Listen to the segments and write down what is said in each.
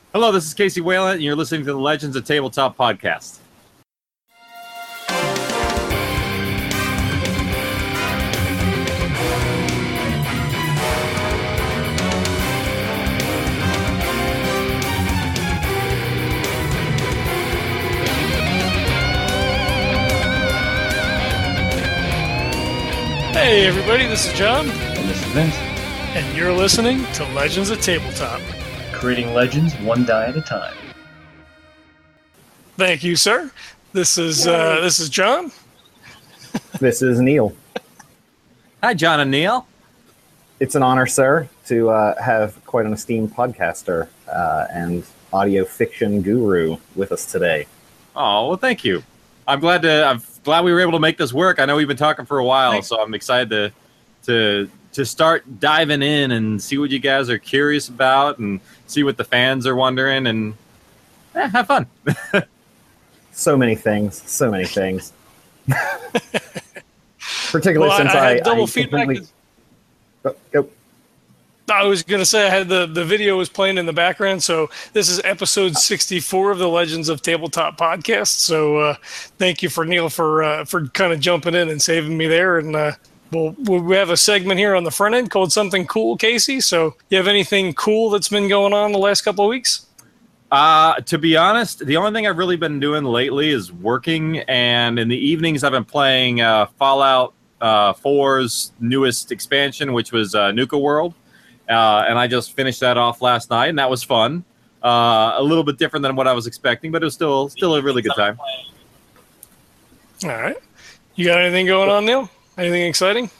Hello, this is Casey Whalen, and you're listening to the Legends of Tabletop podcast. Hey everybody, this is John. And this is Vince. And you're listening to Legends of Tabletop. Creating legends one die at a time. Thank you, sir. This is John. This is Neil. Hi, John and Neil. It's an honor, sir, to have quite an esteemed podcaster and audio fiction guru with us today. Oh, well, thank you. I'm glad we were able to make this work. I know we've been talking for a while, so I'm excited to start diving in and see what you guys are curious about and see what the fans are wondering and have fun. So many things. Particularly since I had double feedback. Go. I was going to say I had the video was playing in the background, so this is episode 64 of the Legends of Tabletop podcast. So thank you for Neil for kind of jumping in and saving me there. And we have a segment here on the front end called Something Cool, Casey. So you have anything cool that's been going on the last couple of weeks? To be honest, the only thing I've really been doing lately is working, and in the evenings I've been playing Fallout 4's newest expansion, which was Nuka World. And I just finished that off last night, and that was fun. A little bit different than what I was expecting, but it was still a really good time. All right. You got anything going on, Neil? Anything exciting?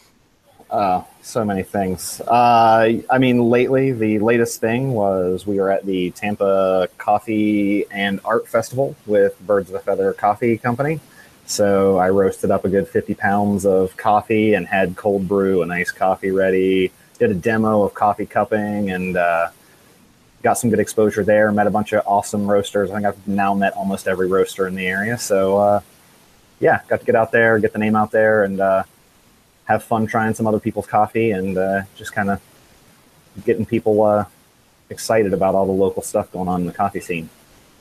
So many things. Lately, the latest thing was we were at the Tampa Coffee and Art Festival with Birds of a Feather Coffee Company. So I roasted up a good 50 pounds of coffee and had cold brew and iced coffee ready. Did a demo of coffee cupping and got some good exposure there. Met a bunch of awesome roasters. I think I've now met almost every roaster in the area. So, got to get out there, get the name out there, and have fun trying some other people's coffee and just kind of getting people excited about all the local stuff going on in the coffee scene.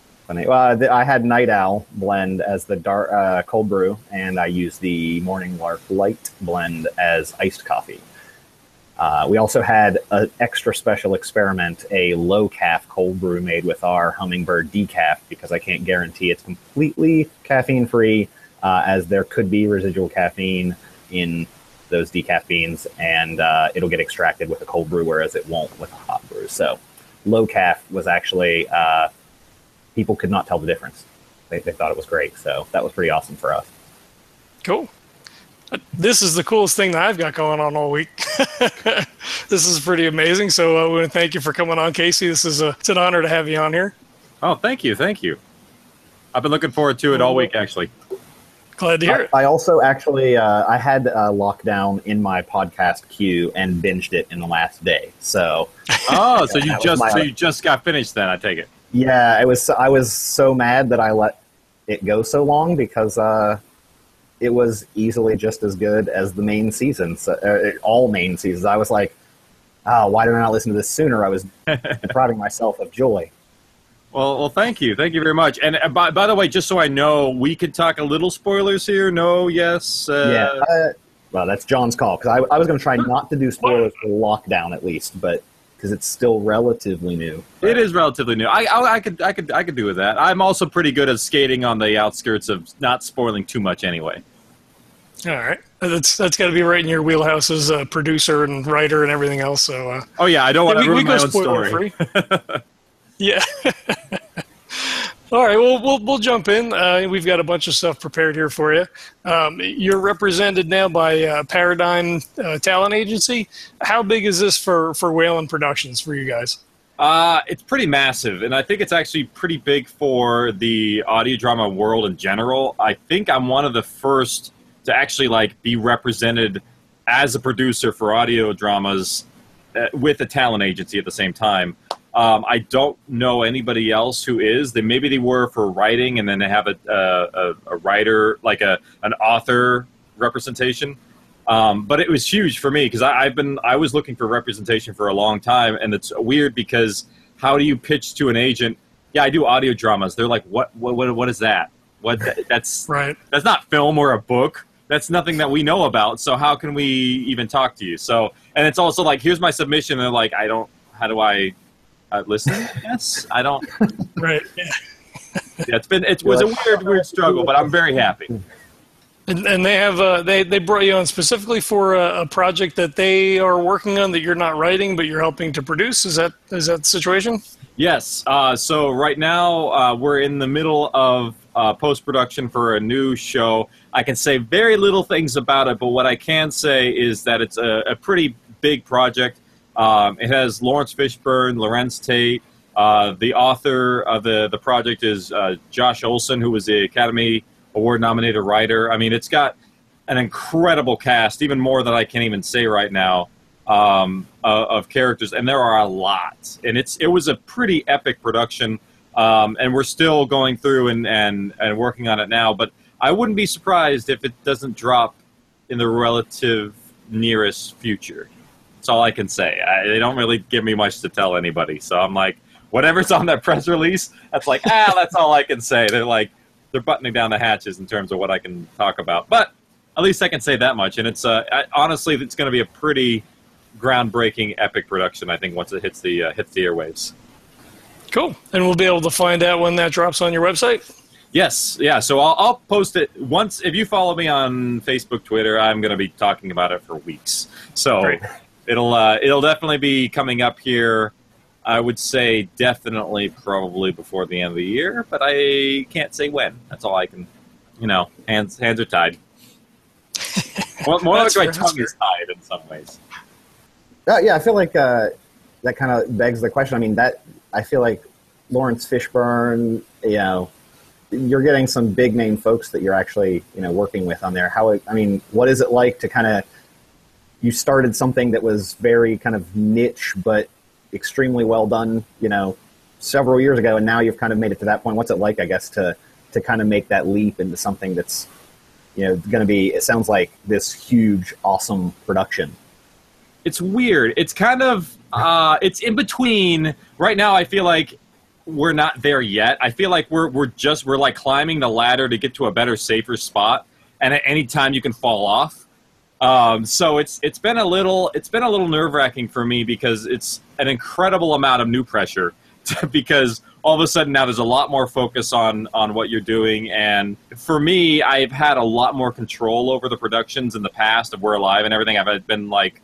I had Night Owl blend as the dark cold brew, and I used the Morning Lark Light blend as iced coffee. We also had an extra special experiment, a low calf cold brew made with our Hummingbird decaf, because I can't guarantee it's completely caffeine free, as there could be residual caffeine in those decaf beans, and it'll get extracted with a cold brew, whereas it won't with a hot brew. So low calf was actually, people could not tell the difference. They thought it was great. So that was pretty awesome for us. Cool. This is the coolest thing that I've got going on all week. This is pretty amazing. So I want to thank you for coming on, Casey. It's an honor to have you on here. Oh, thank you. I've been looking forward to it all week, actually. Glad to hear it. I also actually, I had Lockdown in my podcast queue and binged it in the last day. So, so you just got finished then, I take it. Yeah, I was so mad that I let it go so long because it was easily just as good as the main seasons, all main seasons. I was like, why did I not listen to this sooner? I was depriving myself of joy. Well, thank you very much. And by the way, just so I know, we could talk a little spoilers here. No, yes. Well, that's John's call, because I was going to try not to do spoilers for Lockdown at least, but because it's still relatively new. It is relatively new. I could do with that. I'm also pretty good at skating on the outskirts of not spoiling too much anyway. All right, that's got to be right in your wheelhouse as a producer and writer and everything else. So. I don't want to ruin my own story. Yeah. All right, well, we'll jump in. We've got a bunch of stuff prepared here for you. You're represented now by Paradigm Talent Agency. How big is this for Whalen Productions for you guys? It's pretty massive, and I think it's actually pretty big for the audio drama world in general. I think I'm one of the first to actually be represented as a producer for audio dramas with a talent agency at the same time. I don't know anybody else who is. Maybe they were for writing, and then they have a writer, like an author representation. But it was huge for me because I was looking for representation for a long time, and it's weird because how do you pitch to an agent? Yeah, I do audio dramas. They're like, what is that? That's Right. That's not film or a book. That's nothing that we know about. So how can we even talk to you? So, and it's also like, here's my submission. And they're like, how do I listen? Yes, I don't. Right. Yeah. Yeah, it was a weird struggle, but I'm very happy. And they have they brought you on specifically for a project that they are working on that you're not writing, but you're helping to produce. Is that the situation? Yes. So right now we're in the middle of post-production for a new show. I can say very little things about it, but what I can say is that it's a pretty big project. It has Lawrence Fishburne, Lorenz Tate. The author of the project is Josh Olson, who was the Academy Award-nominated writer. I mean, it's got an incredible cast, even more than I can even say right now, of characters, and there are a lot. And it was a pretty epic production, and we're still going through and working on it now. But I wouldn't be surprised if it doesn't drop in the relative nearest future. That's all I can say. They don't really give me much to tell anybody, so I'm like, whatever's on that press release, that's like, that's all I can say. They're buttoning down the hatches in terms of what I can talk about. But at least I can say that much. And it's honestly, it's going to be a pretty groundbreaking, epic production, I think, once it hits the airwaves. Cool. And we'll be able to find out when that drops on your website? Yes. Yeah. So I'll post it once. If you follow me on Facebook, Twitter, I'm going to be talking about it for weeks. So Great. It'll definitely be coming up here. I would say definitely probably before the end of the year, but I can't say when. That's all I can, hands are tied. More like my tongue is tied in some ways. Yeah, I feel like that kind of begs the question. I mean, I feel like Lawrence Fishburne, you're getting some big name folks that you're actually, working with on there. What is it like to kind of, you started something that was very kind of niche, but extremely well done, several years ago, and now you've kind of made it to that point. What's it like, I guess, to kind of make that leap into something that's, going to be, it sounds like, this huge, awesome production? It's weird. It's kind of, it's in between. Right now, I feel like we're not there yet. I feel like we're like climbing the ladder to get to a better, safer spot, and at any time you can fall off. So it's been a little nerve-wracking for me because it's an incredible amount of new pressure because all of a sudden now there's a lot more focus on what you're doing. And for me, I've had a lot more control over the productions in the past of We're Alive and everything. I've been like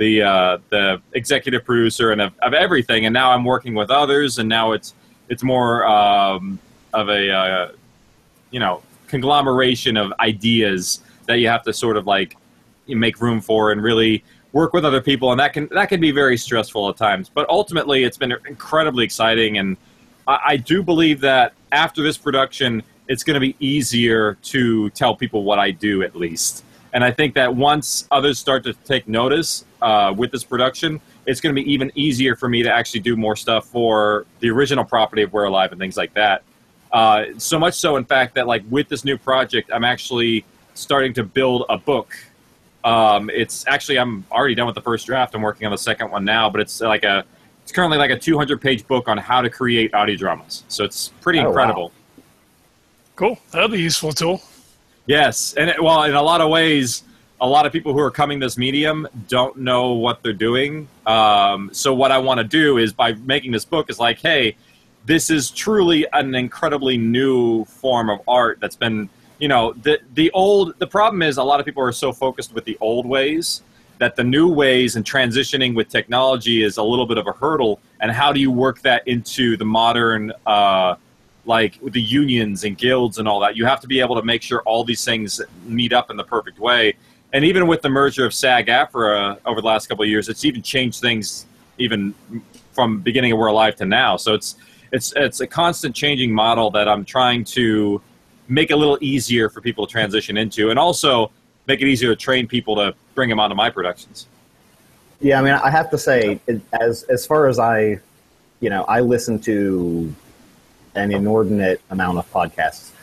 the executive producer and of everything. And now I'm working with others, and now it's more of a conglomeration of ideas that you have to sort of like you make room for and really work with other people, and that can be very stressful at times. But ultimately, it's been incredibly exciting, and I do believe that after this production, it's going to be easier to tell people what I do, at least. And I think that once others start to take notice with this production, it's going to be even easier for me to actually do more stuff for the original property of We're Alive and things like that. So much so, in fact, that like with this new project, I'm actually starting to build a book. I'm already done with the first draft. I'm working on the second one now, but it's currently like a 200-page book on how to create audio dramas. So it's pretty incredible. Wow. Cool. That'll be a useful tool. Yes, and in a lot of ways, a lot of people who are coming to this medium don't know what they're doing. So what I want to do is, by making this book, is like, hey, this is truly an incredibly new form of art that's been, the problem is a lot of people are so focused with the old ways that the new ways and transitioning with technology is a little bit of a hurdle. And how do you work that into the modern, like with the unions and guilds and all that? You have to be able to make sure all these things meet up in the perfect way. And even with the merger of SAG-AFTRA over the last couple of years, it's even changed things even from beginning of We're Alive to now. So it's a constant changing model that I'm trying to make a little easier for people to transition into, and also make it easier to train people to bring them onto my productions. Yeah, I mean, I have to say, as far as I listen to an inordinate amount of podcasts,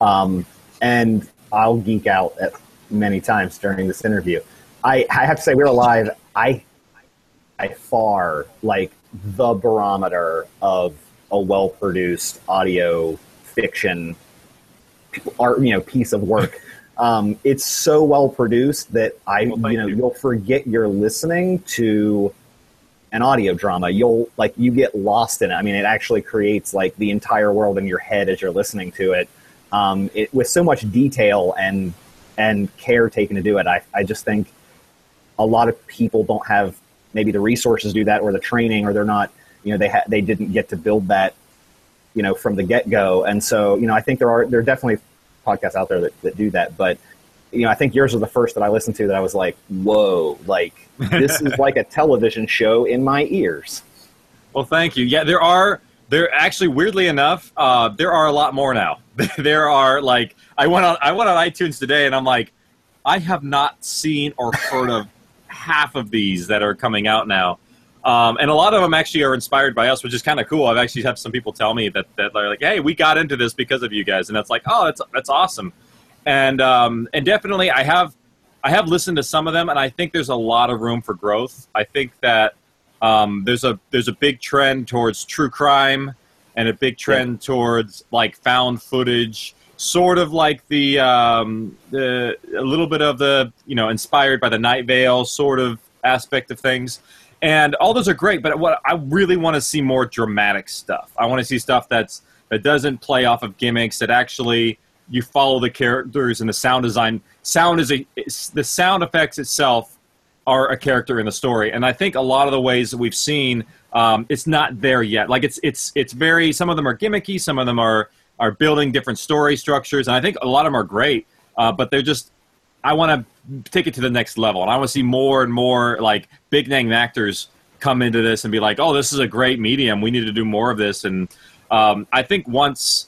and I'll geek out at many times during this interview. I have to say, We're Alive, I far like the barometer of a well-produced audio fiction art, piece of work. It's so well produced that you'll forget you're listening to an audio drama. You get lost in it. I mean, it actually creates like the entire world in your head as you're listening to it. With so much detail and care taken to do it. I just think a lot of people don't have maybe the resources to do that, or the training, or they're not, they didn't get to build that, from the get-go. And so, I think there are definitely podcasts out there that do that. But, I think yours was the first that I listened to that I was like, whoa, like this is like a television show in my ears. Well, thank you. Yeah, there actually, weirdly enough, there are a lot more now. There are like, I went on iTunes today and I'm like, I have not seen or heard of half of these that are coming out now. And a lot of them actually are inspired by us, which is kind of cool. I've actually had some people tell me that they're like, hey, we got into this because of you guys. And that's like, oh, that's awesome. And definitely I have listened to some of them, and I think there's a lot of room for growth. I think that there's a big trend towards true crime and a big trend towards like found footage, sort of like a little bit of the, inspired by the Night Vale sort of aspect of things. And all those are great, but what I really want to see more dramatic stuff. I want to see stuff that doesn't play off of gimmicks, that actually you follow the characters and the sound design. The sound effects itself are a character in the story. And I think a lot of the ways that we've seen, it's not there yet. Like it's very, some of them are gimmicky, some of them are building different story structures, and I think a lot of them are great, but they're just, I want to take it to the next level, and I want to see more and more like big name actors come into this and be like, oh, this is a great medium, we need to do more of this. And I think once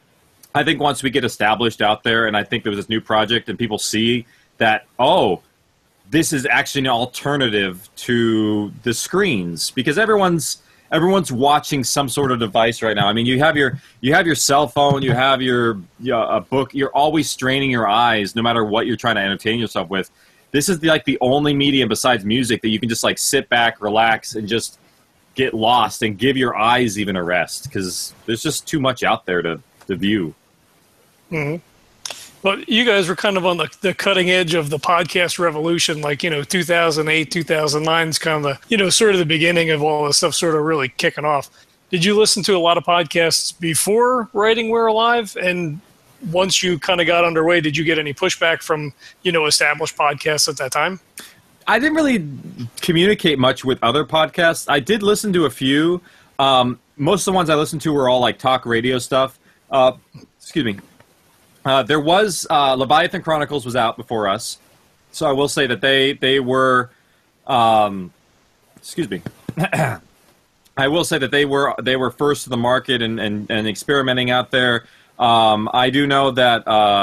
we get established out there, and I think there was this new project and people see that, oh, this is actually an alternative to the screens, because everyone's watching some sort of device right now. I mean, you have your cell phone, you have a book. You're always straining your eyes, no matter what you're trying to entertain yourself with. This is the only medium besides music that you can just like sit back, relax, and just get lost and give your eyes even a rest, because there's just too much out there to view. Mm-hmm. Well, you guys were kind of on the cutting edge of the podcast revolution, like, 2008, 2009 is kind of the, sort of the beginning of all this stuff sort of really kicking off. Did you listen to a lot of podcasts before writing We're Alive? And once you kind of got underway, did you get any pushback from, established podcasts at that time? I didn't really communicate much with other podcasts. I did listen to a few. Most of the ones I listened to were all like talk radio stuff. Excuse me. There was Leviathan Chronicles was out before us, so I will say that they were, excuse me, I will say that they were first to the market and experimenting out there. I do know that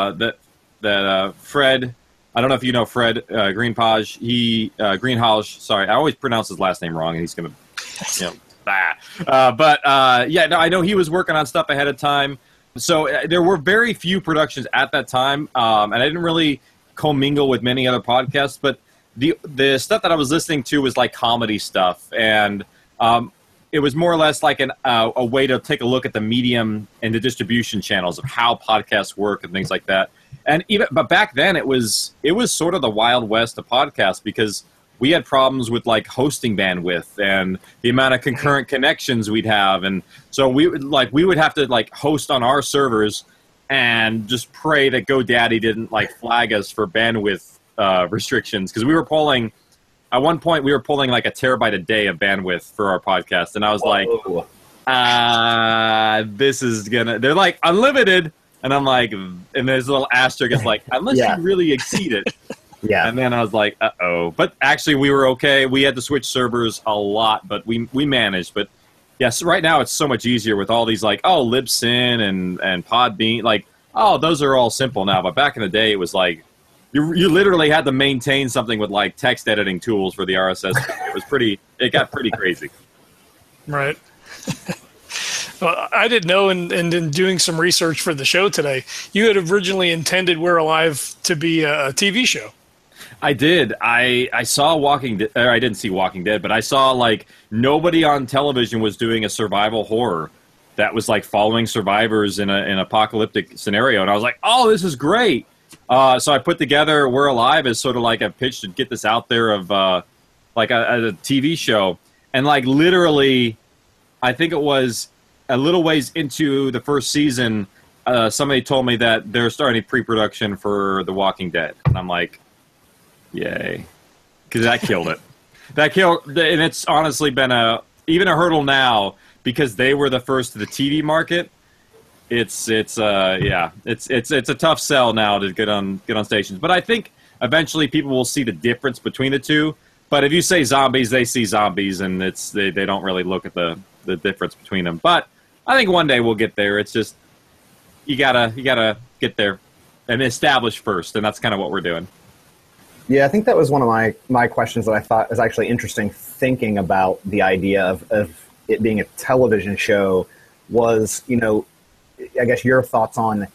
Fred, I don't know if you know Fred Greenhalgh. Greenhalgh. Sorry, I always pronounce his last name wrong, and he's gonna, I know he was working on stuff ahead of time. So there were very few productions at that time, and I didn't really commingle with many other podcasts. But the stuff that I was listening to was like comedy stuff, and it was more or less like a way to take a look at the medium and the distribution channels of how podcasts work and things like that. But back then it was sort of the Wild West of podcasts, because we had problems with like hosting bandwidth and the amount of concurrent connections we'd have. And so we would have to like host on our servers and just pray that GoDaddy didn't like flag us for bandwidth restrictions. Cause at one point we were pulling like a terabyte a day of bandwidth for our podcast. And I was like, this is they're like unlimited. And I'm like, and there's a little asterisk. It's like, unless you really exceed it. Yeah. And then I was like, uh-oh. But actually, we were okay. We had to switch servers a lot, but we managed. But, yes, right now it's so much easier with all these, like, Libsyn and Podbean. Like, those are all simple now. But back in the day, it was like, you literally had to maintain something with, like, text editing tools for the RSS. It got pretty crazy. Right. Well, I didn't know, and in doing some research for the show today, you had originally intended We're Alive to be a TV show. I did. I saw Walking Dead. I didn't see Walking Dead, but I saw like nobody on television was doing a survival horror that was like following survivors in an apocalyptic scenario, and I was like, "Oh, this is great!" So I put together We're Alive as sort of like a pitch to get this out there of like a TV show, and like literally, I think it was a little ways into the first season, somebody told me that they're starting pre-production for The Walking Dead, and I'm like, yay, because that killed it. That killed, and it's honestly been even a hurdle now because they were the first to the TV market. It's a tough sell now to get on stations, but I think eventually people will see the difference between the two. But if you say zombies, they see zombies, and they don't really look at the difference between them. But I think one day we'll get there. It's just you gotta get there and establish first, and that's kind of what we're doing. Yeah, I think that was one of my questions that I thought was actually interesting, thinking about the idea of it being a television show was, I guess your thoughts on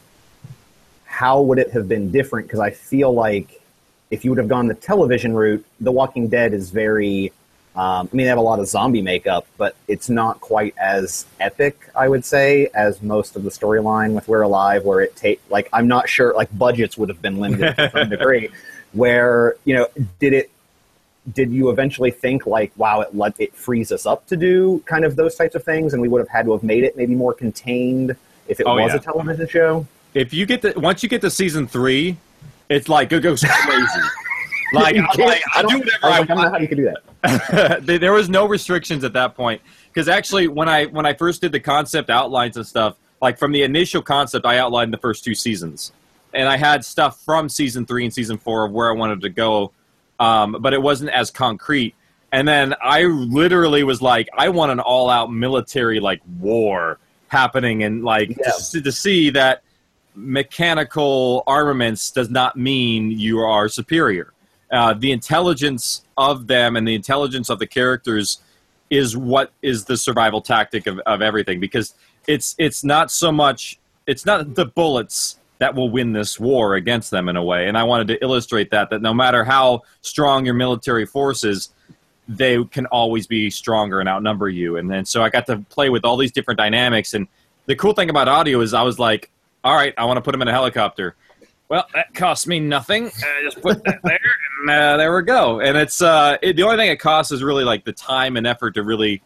how would it have been different? Because I feel like if you would have gone the television route, The Walking Dead is very, they have a lot of zombie makeup, but it's not quite as epic, I would say, as most of the storyline with We're Alive, where I'm not sure, like, budgets would have been limited to some degree, where, did you eventually think, like, wow, it frees us up to do kind of those types of things, and we would have had to have made it maybe more contained if it was a television show? If you once you get to season 3, it's like, it goes crazy. I do whatever I want. I don't know how you could do that. There was no restrictions at that point. Because actually, when I first did the concept outlines and stuff, like from the initial concept, I outlined the first 2 seasons. And I had stuff from season 3 and season 4 of where I wanted to go, but it wasn't as concrete. And then I literally was like, I want an all-out military, like, war happening, and like to see that mechanical armaments does not mean you are superior. The intelligence of them and the intelligence of the characters is what is the survival tactic of everything, because it's not so much, it's not the bullets that will win this war against them in a way. And I wanted to illustrate that no matter how strong your military force is, they can always be stronger and outnumber you. And then so I got to play with all these different dynamics. And the cool thing about audio is I was like, all right, I want to put them in a helicopter. Well, that costs me nothing. I just put that there, and there we go. And it's the only thing it costs is really like the time and effort to really,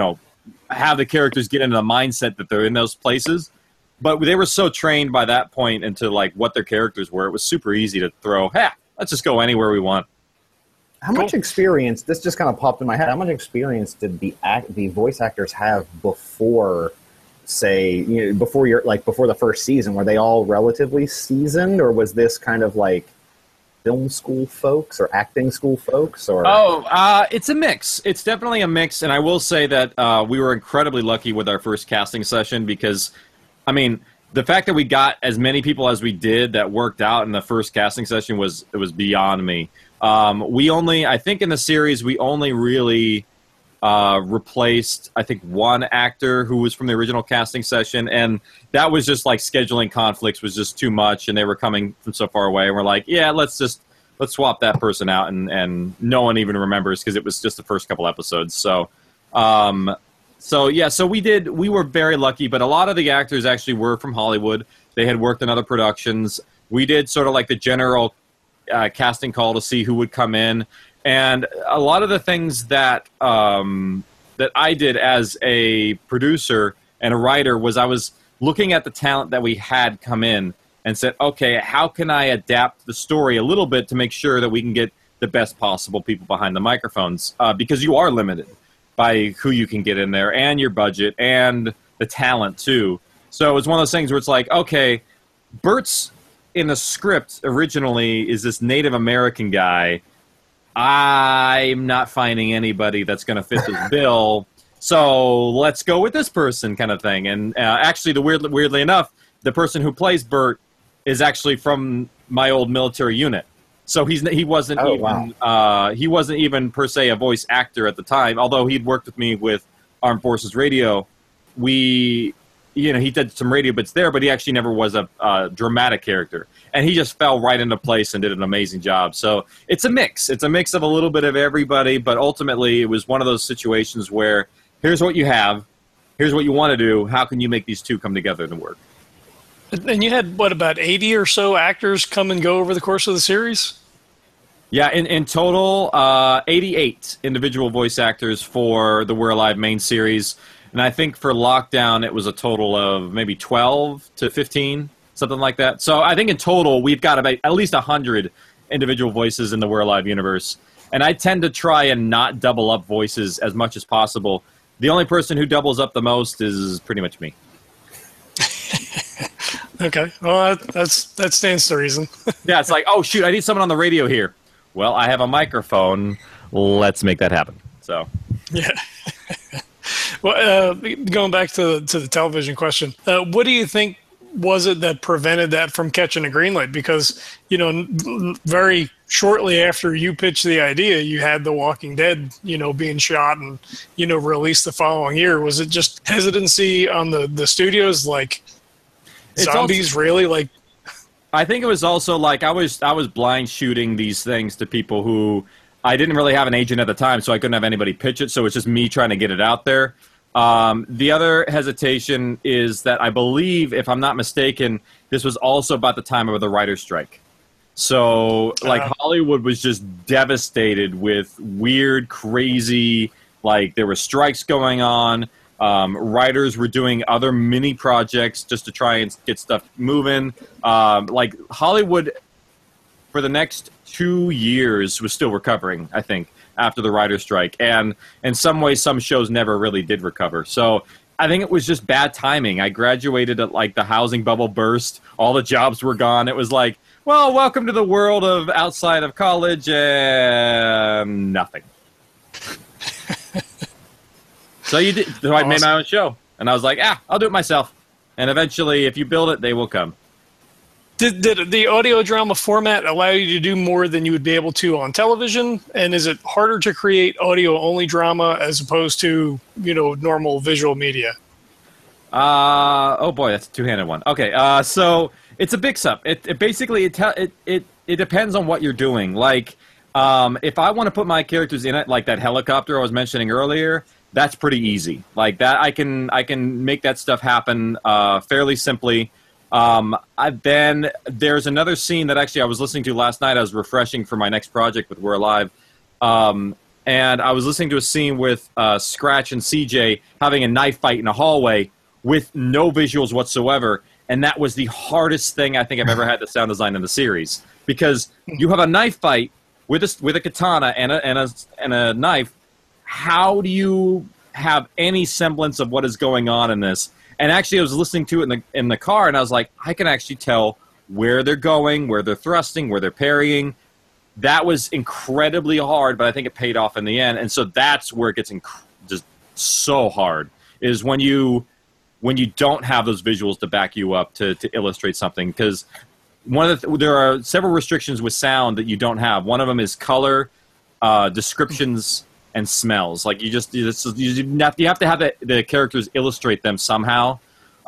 have the characters get into the mindset that they're in those places. But they were so trained by that point into like what their characters were. It was super easy to throw. Let's just go anywhere we want. How much experience? This just kind of popped in my head. How much experience did the voice actors have before? Say, before the first season, were they all relatively seasoned, or was this kind of like film school folks or acting school folks? Or it's a mix. It's definitely a mix, and I will say that we were incredibly lucky with our first casting session because, the fact that we got as many people as we did that worked out in the first casting session was beyond me. I think in the series we only really replaced, I think, one actor who was from the original casting session, and that was just like scheduling conflicts was just too much, and they were coming from so far away, and we're like, let's swap that person out, and no one even remembers because it was just the first couple episodes. So we were very lucky, but a lot of the actors actually were from Hollywood. They had worked in other productions. We did sort of like the general casting call to see who would come in. And a lot of the things that that I did as a producer and a writer was I was looking at the talent that we had come in and said, okay, how can I adapt the story a little bit to make sure that we can get the best possible people behind the microphones? Because you are limited by who you can get in there and your budget and the talent, too. So it was one of those things where it's like, okay, Bert's in the script originally is this Native American guy. I'm not finding anybody that's going to fit this bill, so let's go with this person kind of thing. And actually, weirdly enough, the person who plays Bert is actually from my old military unit. So he wasn't even per se a voice actor at the time, although he'd worked with me with Armed Forces Radio. We he did some radio bits there, but he actually never was a dramatic character. And he just fell right into place and did an amazing job. So it's a mix. It's a mix of a little bit of everybody, but ultimately it was one of those situations where here's what you have, here's what you want to do, how can you make these two come together and work? And you had, what, about 80 or so actors come and go over the course of the series? Yeah, in total, 88 individual voice actors for the We're Alive main series. And I think for Lockdown, it was a total of maybe 12 to 15, something like that. So I think in total, we've got about at least 100 individual voices in the We're Alive universe. And I tend to try and not double up voices as much as possible. The only person who doubles up the most is pretty much me. Okay, well, that stands to reason. Yeah, it's like, oh, shoot, I need someone on the radio here. Well, I have a microphone. Let's make that happen. So, yeah. Well, going back to the television question, what do you think was it that prevented that from catching a green light? Because, very shortly after you pitched the idea, you had The Walking Dead, being shot and, released the following year. Was it just hesitancy on the studios, like zombies really? Like, I think it was also like I was blind shooting these things to people who I didn't really have an agent at the time, so I couldn't have anybody pitch it. So it's just me trying to get it out there. The other hesitation is that I believe, if I'm not mistaken, this was also about the time of the writer's strike. So, Hollywood was just devastated with weird, crazy, there were strikes going on. Writers were doing other mini projects just to try and get stuff moving. Hollywood, for the next 2 years, was still recovering, I think, after the writer's strike. And in some ways, some shows never really did recover. So I think it was just bad timing. I graduated at, the housing bubble burst. All the jobs were gone. It was like, well, welcome to the world of outside of college and nothing. So I made my own show. And I was like, I'll do it myself. And eventually, if you build it, they will come. Did the audio drama format allow you to do more than you would be able to on television? And is it harder to create audio-only drama as opposed to, normal visual media? Oh boy, that's a two-handed one. Okay, so it's a mix-up. It basically depends on what you're doing. If I want to put my characters in it, like that helicopter I was mentioning earlier, that's pretty easy. Like that, I can make that stuff happen fairly simply. There's another scene that actually I was listening to last night. I was refreshing for my next project with We're Alive. And I was listening to a scene with Scratch and CJ having a knife fight in a hallway with no visuals whatsoever. And that was the hardest thing I think I've ever had to sound design in the series. Because you have a knife fight with a katana and a knife. How do you have any semblance of what is going on in this? And actually, I was listening to it in the car, and I was like, I can actually tell where they're going, where they're thrusting, where they're parrying. That was incredibly hard, but I think it paid off in the end. And so that's where it gets just so hard, is when you don't have those visuals to back you up to illustrate something. Because there are several restrictions with sound that you don't have. One of them is color, descriptions, and smells. Like you have to have the characters illustrate them somehow.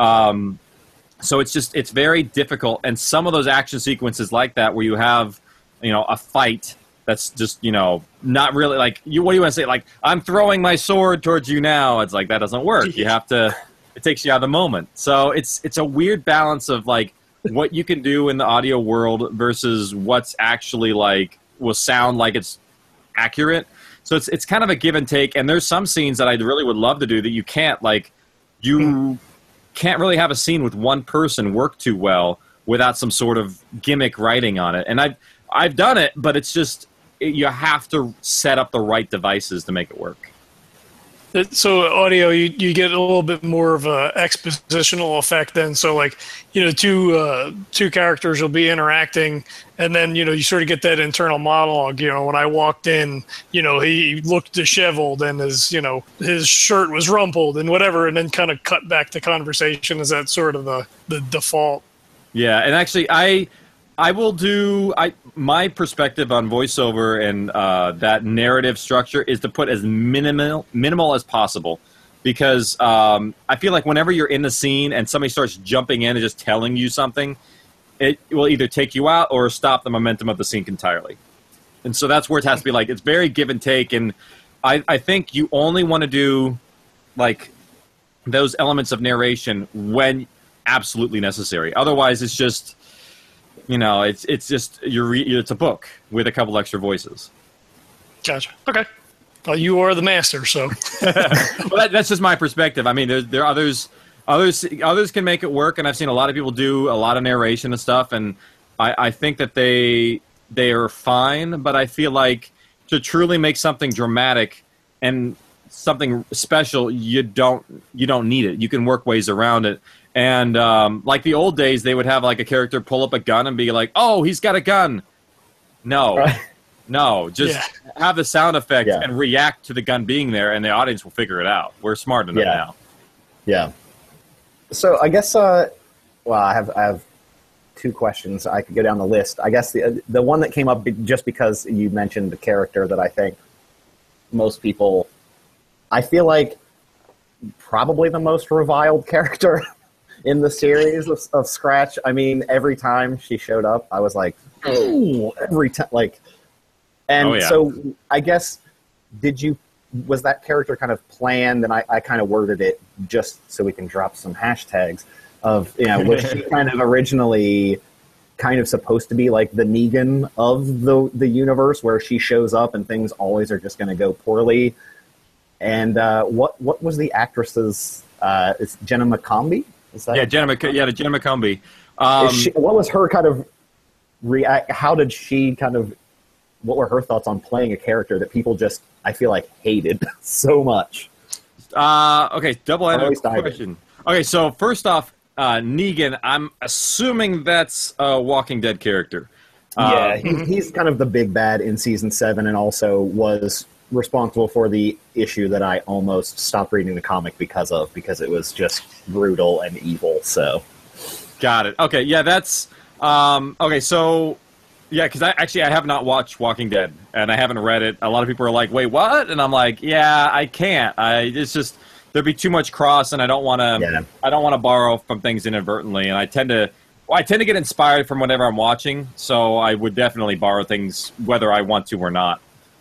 So it's very difficult. And some of those action sequences like that, where you have, a fight that's just, not really what do you want to say? Like, I'm throwing my sword towards you now. It's like, that doesn't work. It takes you out of the moment. So it's a weird balance of what you can do in the audio world versus what's actually will sound like it's accurate. So it's kind of a give and take, and there's some scenes that I really would love to do that you can't. You can't really have a scene with one person work too well without some sort of gimmick writing on it. And I've done it, but it's just you have to set up the right devices to make it work. So audio, you get a little bit more of a expositional effect then. So two characters will be interacting, and then you sort of get that internal monologue. When I walked in, he looked disheveled and his shirt was rumpled and whatever, and then kind of cut back to conversation. Is that sort of the default? Yeah, and actually I will do my perspective on voiceover and that narrative structure is to put as minimal as possible. because I feel like whenever you're in the scene and somebody starts jumping in and just telling you something, it will either take you out or stop the momentum of the scene entirely. And so that's where it has to be like, it's very give and take. And I think you only want to do like those elements of narration when absolutely necessary. Otherwise, it's just, you know, it's just, it's a book with a couple extra voices. Gotcha. Okay. Well, you are the master, so. Well, that's just my perspective. I mean, there are others can make it work, and I've seen a lot of people do a lot of narration and stuff, and I think that they are fine, but I feel like to truly make something dramatic and something special, you don't need it. You can work ways around it. And like the old days, they would have like a character pull up a gun and be like, "Oh, he's got a gun." No. Right. No, just have the sound effect and react to the gun being there, and the audience will figure it out. We're smart enough now. Yeah. So I guess, well, I have two questions. I could go down the list. I guess the one that came up just because you mentioned the character that I think most people, I feel like probably the most reviled character in the series of Scratch. I mean, every time she showed up, I was like, oh, every time, like. And so I guess, was that character kind of planned? And I kind of worded it just so we can drop some hashtags of, you know, was she kind of originally kind of supposed to be like the Negan of the universe where she shows up and things always are just going to go poorly? And what was the actress's, it's Jenna McCombie? Is that Jenna McCombie. What was her kind of how did she kind of, what were her thoughts on playing a character that people just, I feel like, hated so much? Okay, double-ended question. Okay, so first off, Negan, I'm assuming that's a Walking Dead character. He's kind of the big bad in Season 7 and also was responsible for the issue that I almost stopped reading the comic because it was just brutal and evil, so. Got it. Okay, yeah, that's... okay, so... Yeah, because I have not watched Walking Dead, and I haven't read it. A lot of people are like, "Wait, what?" And I'm like, "Yeah, I can't. It's just there'd be too much cross, and I don't want to. Yeah. I don't want to borrow from things inadvertently, and I tend to get inspired from whatever I'm watching. So I would definitely borrow things whether I want to or not.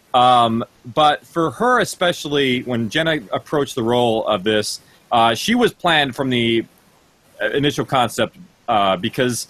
But for her, especially when Jenna approached the role of this, she was planned from the initial concept because.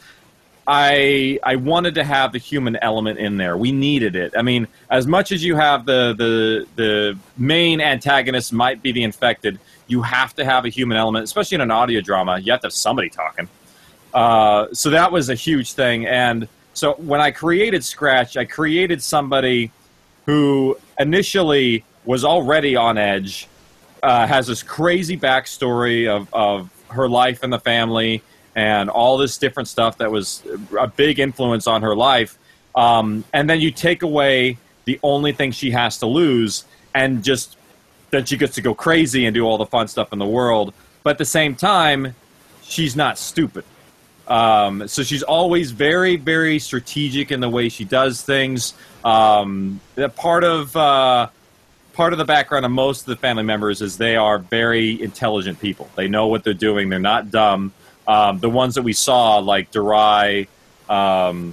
I wanted to have the human element in there. We needed it. I mean, as much as you have the main antagonist might be the infected, you have to have a human element, especially in an audio drama. You have to have somebody talking. So that was a huge thing. And so when I created Scratch, I created somebody who initially was already on edge, has this crazy backstory of her life and the family, and all this different stuff that was a big influence on her life. And then you take away the only thing she has to lose, and just then she gets to go crazy and do all the fun stuff in the world. But at the same time, she's not stupid. So she's always very, very strategic in the way she does things. Part of the background of most of the family members is they are very intelligent people. They know what they're doing. They're not dumb. The ones that we saw, like Durai, and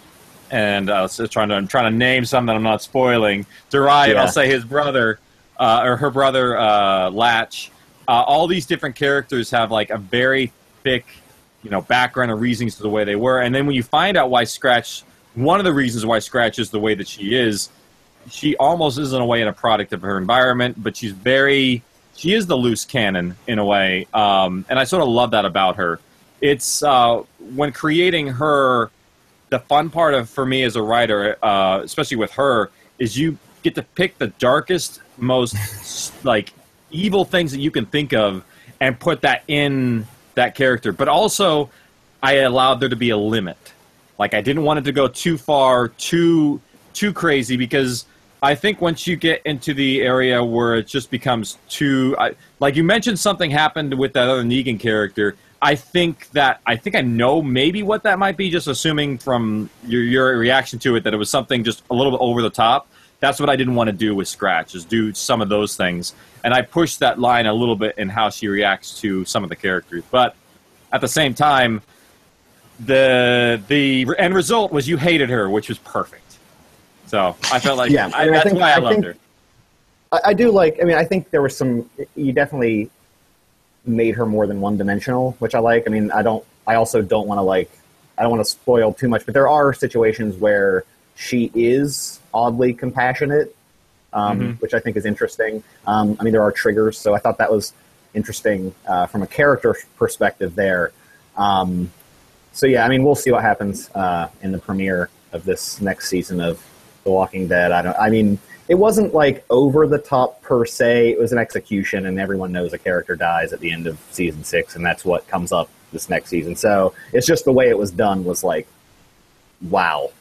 I'm trying to name some that I'm not spoiling. Durai, and I'll say his brother, or her brother, Latch. All these different characters have like a very thick, background and reasons to the way they were. And then when you find out why Scratch, one of the reasons why Scratch is the way that she is almost is in a way a product of her environment, but she is the loose cannon in a way, and I sort of love that about her. It's when creating her, the fun part for me as a writer, especially with her, is you get to pick the darkest, most like evil things that you can think of and put that in that character. But also, I allowed there to be a limit. Like I didn't want it to go too far, too crazy, because I think once you get into the area where it just becomes too, like you mentioned, something happened with that other Negan character. I think I know maybe what that might be, just assuming from your reaction to it that it was something just a little bit over the top. that's what I didn't want to do with Scratch, is do some of those things. And I pushed that line a little bit in how she reacts to some of the characters. But at the same time, the end result was you hated her, which was perfect. So I felt like that's why I loved her. I do like. I mean, I think there was some. You definitely made her more than one-dimensional, which I like. I mean, I also don't want to like. I don't want to spoil too much, but there are situations where she is oddly compassionate, which I think is interesting. I mean, there are triggers, so I thought that was interesting from a character perspective there. So yeah, I mean, we'll see what happens in the premiere of this next season of The Walking Dead. I mean, it wasn't like over the top per se. It was an execution, and everyone knows a character dies at the end of season 6, and that's what comes up this next season. So it's just the way it was done was like, wow,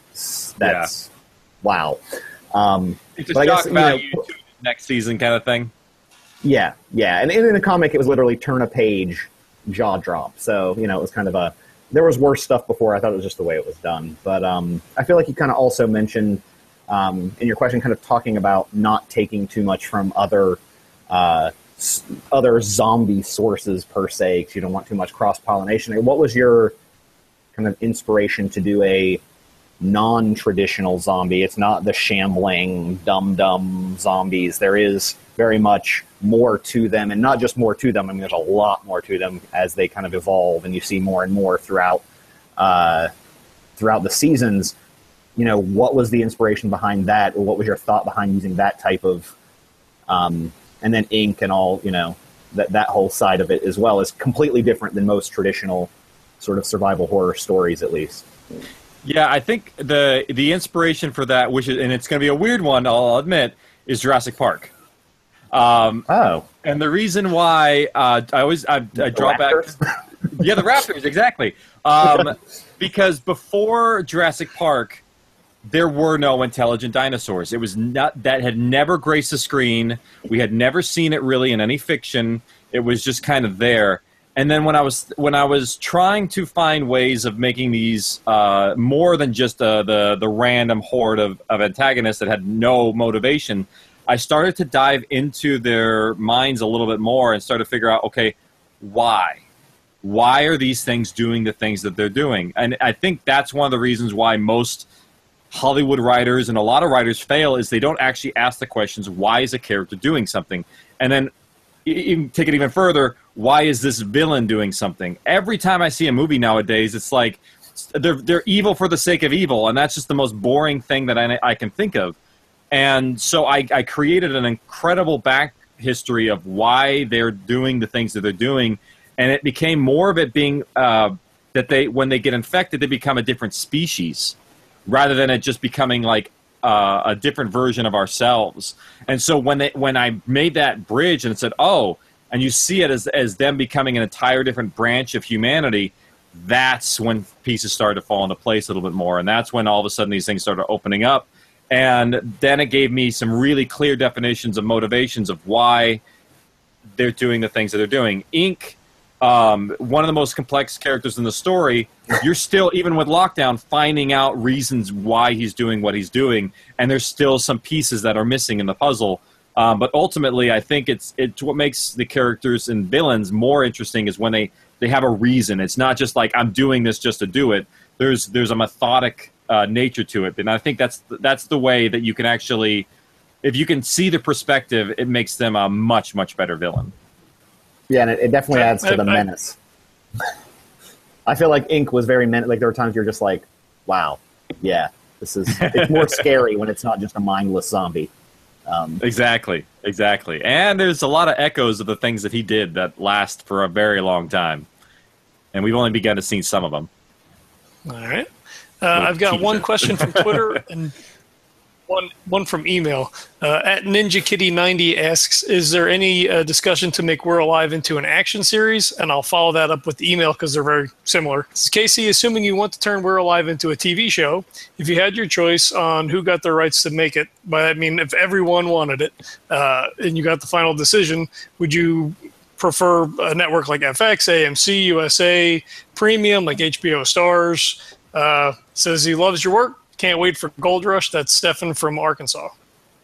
wow. It's a shock value to next season kind of thing. Yeah, and in the comic, it was literally turn a page, jaw drop. So it was kind of there was worse stuff before. I thought it was just the way it was done. But I feel like you kind of also mentioned in your question, kind of talking about not taking too much from other zombie sources per se, because you don't want too much cross-pollination. What was your kind of inspiration to do a non-traditional zombie? It's not the shambling, dumb zombies. There is very much more to them, and not just more to them. I mean, there's a lot more to them as they kind of evolve, and you see more and more throughout the seasons. What was the inspiration behind that, or what was your thought behind using that type of, and then Ink and all, that whole side of it as well is completely different than most traditional sort of survival horror stories, at least. Yeah, I think the inspiration for that, which is, and it's going to be a weird one, I'll admit, is Jurassic Park. And the reason why I draw back, yeah, the raptors, exactly. Because before Jurassic Park, there were no intelligent dinosaurs. It was not, that had never graced the screen. We had never seen it really in any fiction. It was just kind of there. And then when I was trying to find ways of making these more than just the random horde of antagonists that had no motivation, I started to dive into their minds a little bit more and started to figure out, okay, why? Why are these things doing the things that they're doing? And I think that's one of the reasons why most Hollywood writers and a lot of writers fail, is they don't actually ask the questions, why is a character doing something? And then even take it even further, why is this villain doing something? Every time I see a movie nowadays, it's like they're evil for the sake of evil, and that's just the most boring thing that I can think of. And so I created an incredible back history of why they're doing the things that they're doing, and it became more of it being that when they get infected, they become a different species, rather than it just becoming like a different version of ourselves. And so when I made that bridge and said, oh, and you see it as them becoming an entire different branch of humanity, that's when pieces started to fall into place a little bit more. And that's when all of a sudden these things started opening up. And then it gave me some really clear definitions of motivations of why they're doing the things that they're doing. Ink, one of the most complex characters in the story, you're still, even with Lockdown, finding out reasons why he's doing what he's doing, and there's still some pieces that are missing in the puzzle. But ultimately, I think it's what makes the characters and villains more interesting is when they have a reason. It's not just like, I'm doing this just to do it. There's a methodic nature to it, and I think that's the way that you can actually, if you can see the perspective, it makes them a much, much better villain. Yeah, and it definitely adds to the menace. I feel like Ink was very like there were times you're just like, wow, yeah, it's more scary when it's not just a mindless zombie. Exactly. And there's a lot of echoes of the things that he did that last for a very long time, and we've only begun to see some of them. All right. I've got one question from Twitter and one from email. At NinjaKitty90 asks, is there any discussion to make We're Alive into an action series? And I'll follow that up with the email because they're very similar. Casey, assuming you want to turn We're Alive into a TV show, if you had your choice on who got the rights to make it, but I mean, if everyone wanted it and you got the final decision, would you prefer a network like FX, AMC, USA, Premium, like HBO Stars? Says he loves your work. Can't wait for Gold Rush. That's Stefan from Arkansas.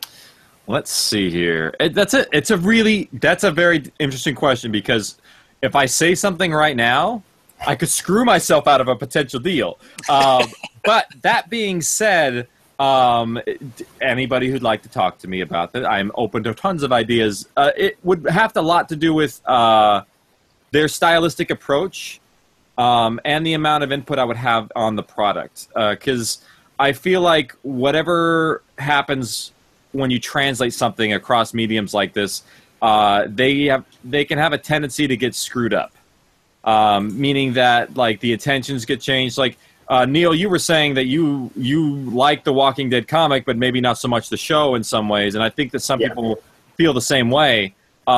Let's see here. That's it. That's a very interesting question, because if I say something right now, I could screw myself out of a potential deal. But that being said, anybody who'd like to talk to me about that, I'm open to tons of ideas. It would have a lot to do with their stylistic approach and the amount of input I would have on the product. Because I feel like whatever happens when you translate something across mediums like this, they can have a tendency to get screwed up. Meaning that, like, the intentions get changed. Like, Neil, you were saying that you like the Walking Dead comic, but maybe not so much the show in some ways, and I think that some people feel the same way.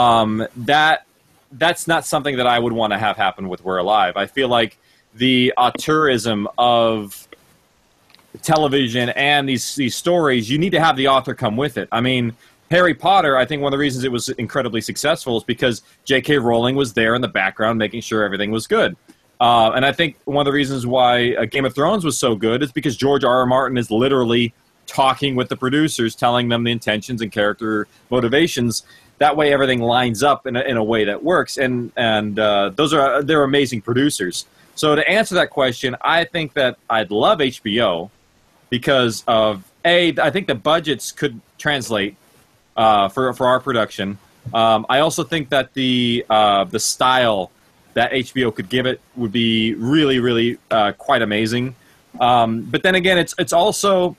That's not something that I would want to have happen with We're Alive. I feel like the auteurism of television and these stories, you need to have the author come with it. I mean, Harry Potter, I think one of the reasons it was incredibly successful is because J.K. Rowling was there in the background making sure everything was good. And I think one of the reasons why Game of Thrones was so good is because George R.R. Martin is literally talking with the producers, telling them the intentions and character motivations. That way everything lines up in a way that works. And they're amazing producers. So to answer that question, I think that I'd love HBO because of, I think the budgets could translate for our production. I also think that the style that HBO could give it would be really, really quite amazing. But then again, it's also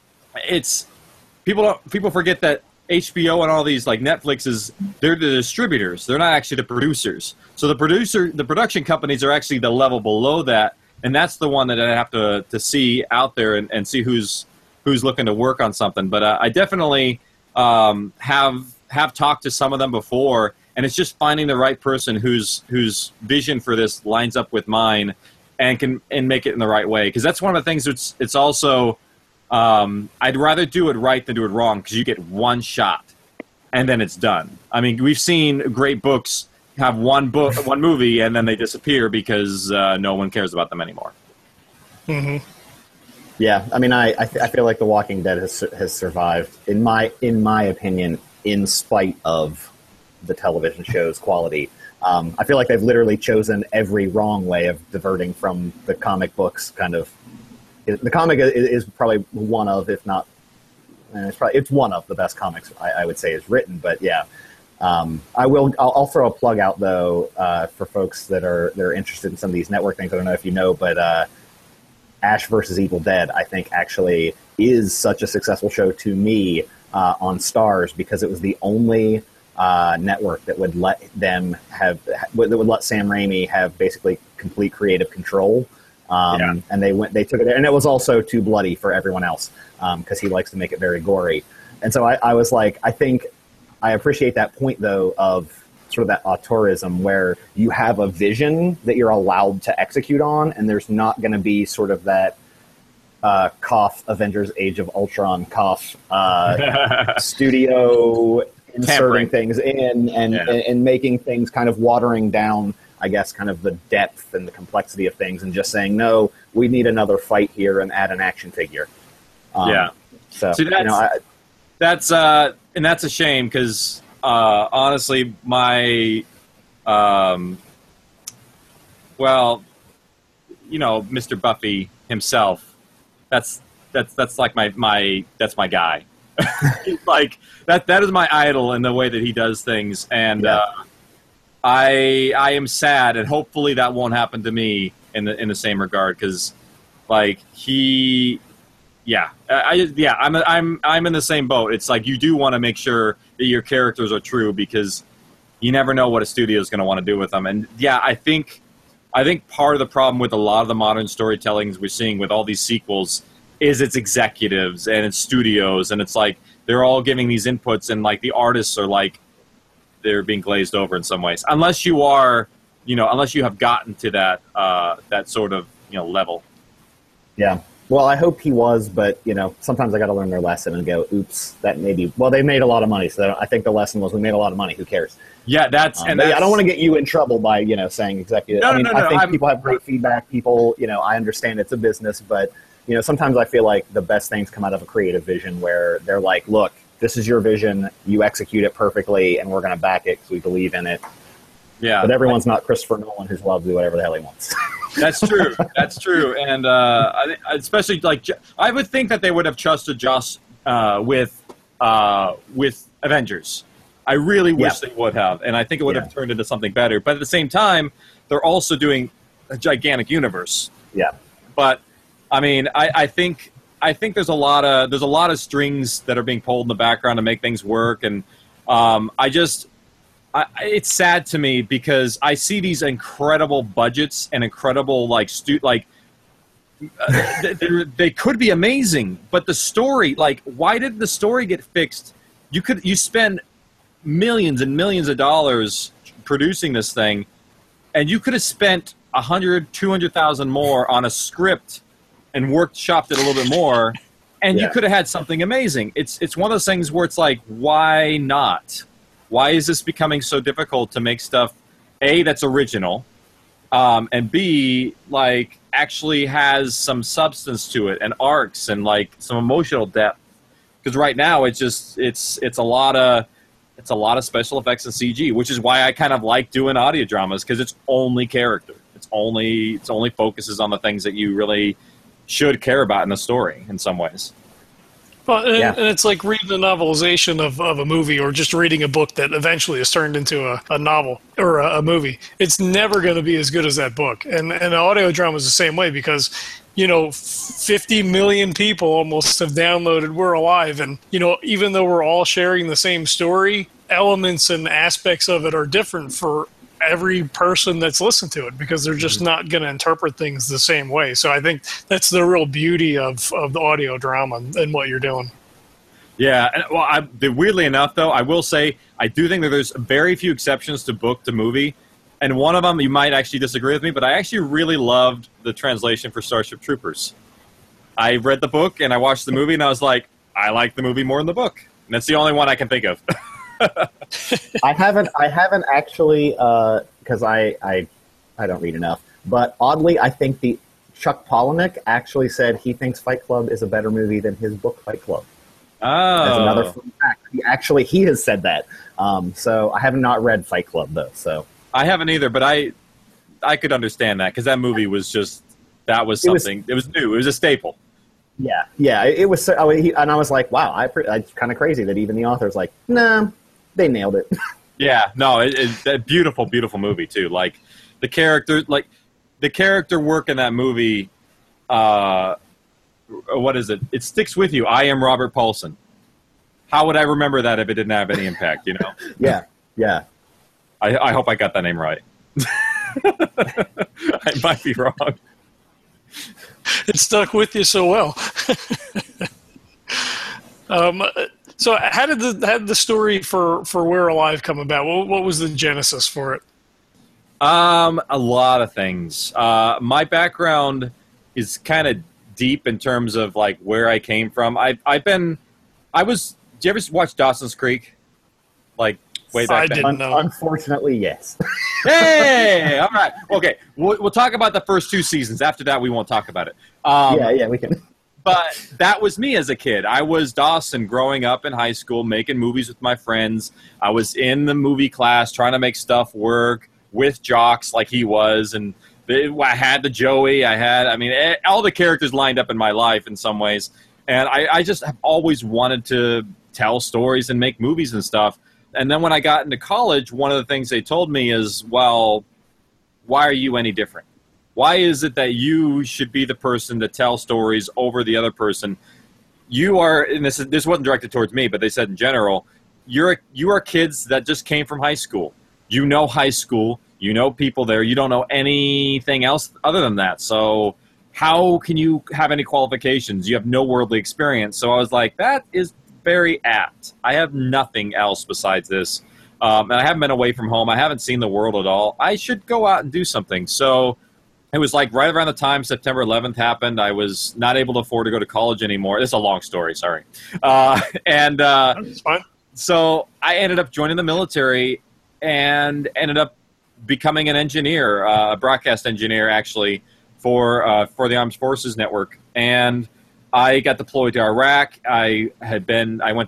people forget that HBO and all these, like Netflix, they're the distributors. They're not actually the producers. So the production companies are actually the level below that, and that's the one that I have to see out there and see who's looking to work on something. But I definitely have talked to some of them before, and it's just finding the right person whose vision for this lines up with mine and can make it in the right way. Because that's one of the things. It's also I'd rather do it right than do it wrong, because you get one shot and then it's done. I mean, we've seen great books have one movie, and then they disappear because no one cares about them anymore. Mm-hmm. Yeah, I mean, I feel like The Walking Dead has survived, in my opinion, in spite of the television show's quality. I feel like they've literally chosen every wrong way of diverting from the comic books. Kind of, the comic is probably one of, if not, it's one of the best comics I would say is written. But yeah. I'll throw a plug out though for folks that are interested in some of these network things. I don't know if you know, but Ash versus Evil Dead, I think, actually is such a successful show to me on Starz, because it was the only network that would let them that would let Sam Raimi have basically complete creative control. And they took it there, and it was also too bloody for everyone else because he likes to make it very gory. And so I was like, I appreciate that point, though, of sort of that auteurism where you have a vision that you're allowed to execute on, and there's not going to be sort of that cough Avengers Age of Ultron cough studio inserting things in and making things kind of watering down, I guess, kind of the depth and the complexity of things, and just saying, no, we need another fight here and add an action figure. So, that's and that's a shame, because honestly, my Mr. Buffy himself, that's like my guy. Like that is my idol in the way that he does things, and I am sad, and hopefully that won't happen to me in the same regard, because like I'm in the same boat. It's like you do want to make sure that your characters are true, because you never know what a studio is going to want to do with them. And I think part of the problem with a lot of the modern storytellings we're seeing with all these sequels is it's executives and it's studios, and it's like they're all giving these inputs, and like the artists are like they're being glazed over in some ways, unless you have gotten to that sort of level. Yeah. Well, I hope he was, but sometimes I got to learn their lesson and go, "Oops, that maybe." Well, they made a lot of money, so I think the lesson was we made a lot of money. Who cares? Yeah, I don't want to get you in trouble by saying executive. No, I think people have great feedback. People, I understand it's a business, but sometimes I feel like the best things come out of a creative vision where they're like, "Look, this is your vision, you execute it perfectly, and we're going to back it because we believe in it. Yeah, but everyone's not Christopher Nolan, who's allowed to do whatever the hell he wants. That's true. That's true. And especially like I would think that they would have trusted Joss with Avengers. I really wish they would have, and I think it would have turned into something better. But at the same time, they're also doing a gigantic universe. Yeah. But I mean, I think there's a lot of strings that are being pulled in the background to make things work, and it's sad to me because I see these incredible budgets and incredible they could be amazing, but the story, like, why did the story get fixed? You spend millions and millions of dollars producing this thing, and you could have spent 100, 200,000 more on a script and shopped it a little bit more, and you could have had something amazing. It's one of those things where it's like, why not? Why is this becoming so difficult to make stuff, A, that's original, and B, like, actually has some substance to it and arcs and, like, some emotional depth? Because right now it's a lot of special effects and CG, which is why I kind of like doing audio dramas, because it's only character. It's only focuses on the things that you really should care about in the story in some ways. Well, and it's like reading a novelization of a movie, or just reading a book that eventually is turned into a novel or a movie. It's never going to be as good as that book. And audio drama is the same way, because 50 million people almost have downloaded We're Alive, and even though we're all sharing the same story, elements and aspects of it are different for every person that's listened to it, because they're just not going to interpret things the same way. So I think that's the real beauty of the audio drama and what you're doing. Yeah, and, well, weirdly enough, though, I will say I do think that there's very few exceptions to book to movie, and one of them, you might actually disagree with me, but I actually really loved the translation for Starship Troopers. I read the book and I watched the movie, and I was like, I like the movie more than the book, and that's the only one I can think of. I haven't actually, because I don't read enough. But oddly, I think Chuck Palahniuk actually said he thinks Fight Club is a better movie than his book Fight Club. Oh, that's another fun fact. He has said that. So I have not read Fight Club though. So I haven't either, but I could understand that, because that movie was something. It was new. It was a staple. Yeah. It was. And I was like, wow, it's kind of crazy that even the author's like, nah. They nailed it. Yeah, no, it's a beautiful, beautiful movie too. Like the character work in that movie. What is it? It sticks with you. I am Robert Paulson. How would I remember that if it didn't have any impact? Yeah. I hope I got that name right. I might be wrong. It stuck with you so well. So how did the story for We're Alive come about? What was the genesis for it? A lot of things. My background is kind of deep in terms of like where I came from. Did you ever watch Dawson's Creek? Like way back then? I didn't know. Unfortunately, yes. Hey, all right. Okay, we'll talk about the first 2 seasons. After that, we won't talk about it. Yeah, we can. But that was me as a kid. I was Dawson growing up in high school, making movies with my friends. I was in the movie class trying to make stuff work with jocks like he was. And I had the Joey. All the characters lined up in my life in some ways. And I just have always wanted to tell stories and make movies and stuff. And then when I got into college, one of the things they told me is, well, why are you any different? Why is it that you should be the person to tell stories over the other person? You are, and this wasn't directed towards me, but they said in general, you are kids that just came from high school. You know high school. You know people there. You don't know anything else other than that. So how can you have any qualifications? You have no worldly experience. So I was like, that is very apt. I have nothing else besides this. And I haven't been away from home. I haven't seen the world at all. I should go out and do something. So it was like right around the time September 11th happened. I was not able to afford to go to college anymore. This is a long story, sorry. It's fine. So I ended up joining the military and ended up becoming an engineer, a broadcast engineer actually, for the Armed Forces Network. And I got deployed to Iraq. I went to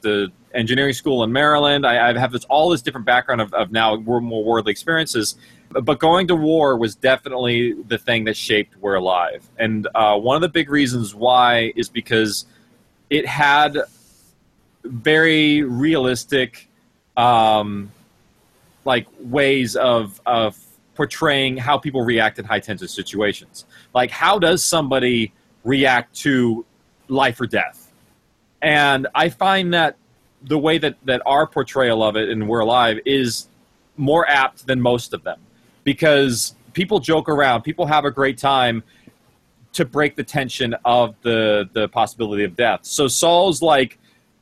engineering school in Maryland. I have all this different background of now more worldly experiences. But going to war was definitely the thing that shaped We're Alive. And one of the big reasons why is because it had very realistic ways of portraying how people react in high-tension situations. Like, how does somebody react to life or death? And I find that the way that our portrayal of it in We're Alive is more apt than most of them. Because people joke around, people have a great time to break the tension of the possibility of death. So Saul's like,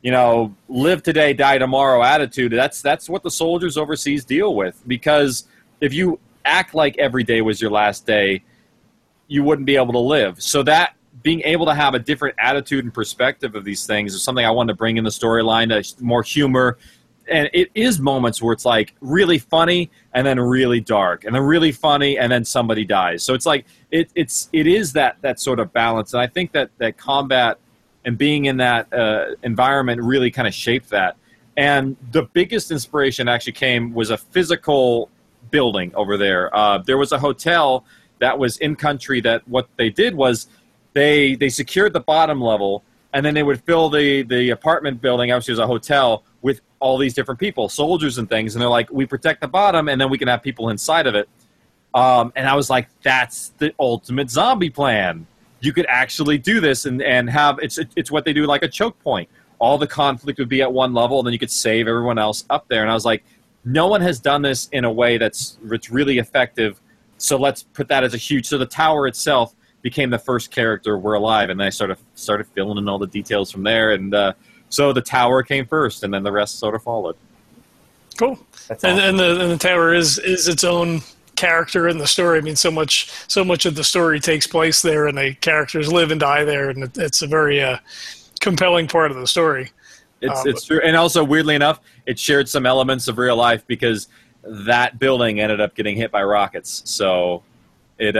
live today, die tomorrow attitude. That's what the soldiers overseas deal with. Because if you act like every day was your last day, you wouldn't be able to live. So that being able to have a different attitude and perspective of these things is something I wanted to bring in the storyline, more humor. And it is moments where it's like really funny and then really dark and then really funny and then somebody dies. So it's like it is that sort of balance. And I think that combat and being in that environment really kind of shaped that. And the biggest inspiration actually was a physical building over there. There was a hotel that was in country that what they did was they secured the bottom level and then they would fill the apartment building, obviously it was a hotel, with all these different people, soldiers and things. And they're like, we protect the bottom and then we can have people inside of it. And I was like, that's the ultimate zombie plan. You could actually do this and have, it's what they do like a choke point. All the conflict would be at one level and then you could save everyone else up there. And I was like, no one has done this in a way it's really effective. So let's put that as so the tower itself became the first character We're Alive. And then I started filling in all the details from there. And, so the tower came first, and then the rest sort of followed. Cool. That's awesome. And the tower is its own character in the story. I mean, so much of the story takes place there, and the characters live and die there, and it's a very compelling part of the story. It's true, and also weirdly enough, it shared some elements of real life because that building ended up getting hit by rockets. So it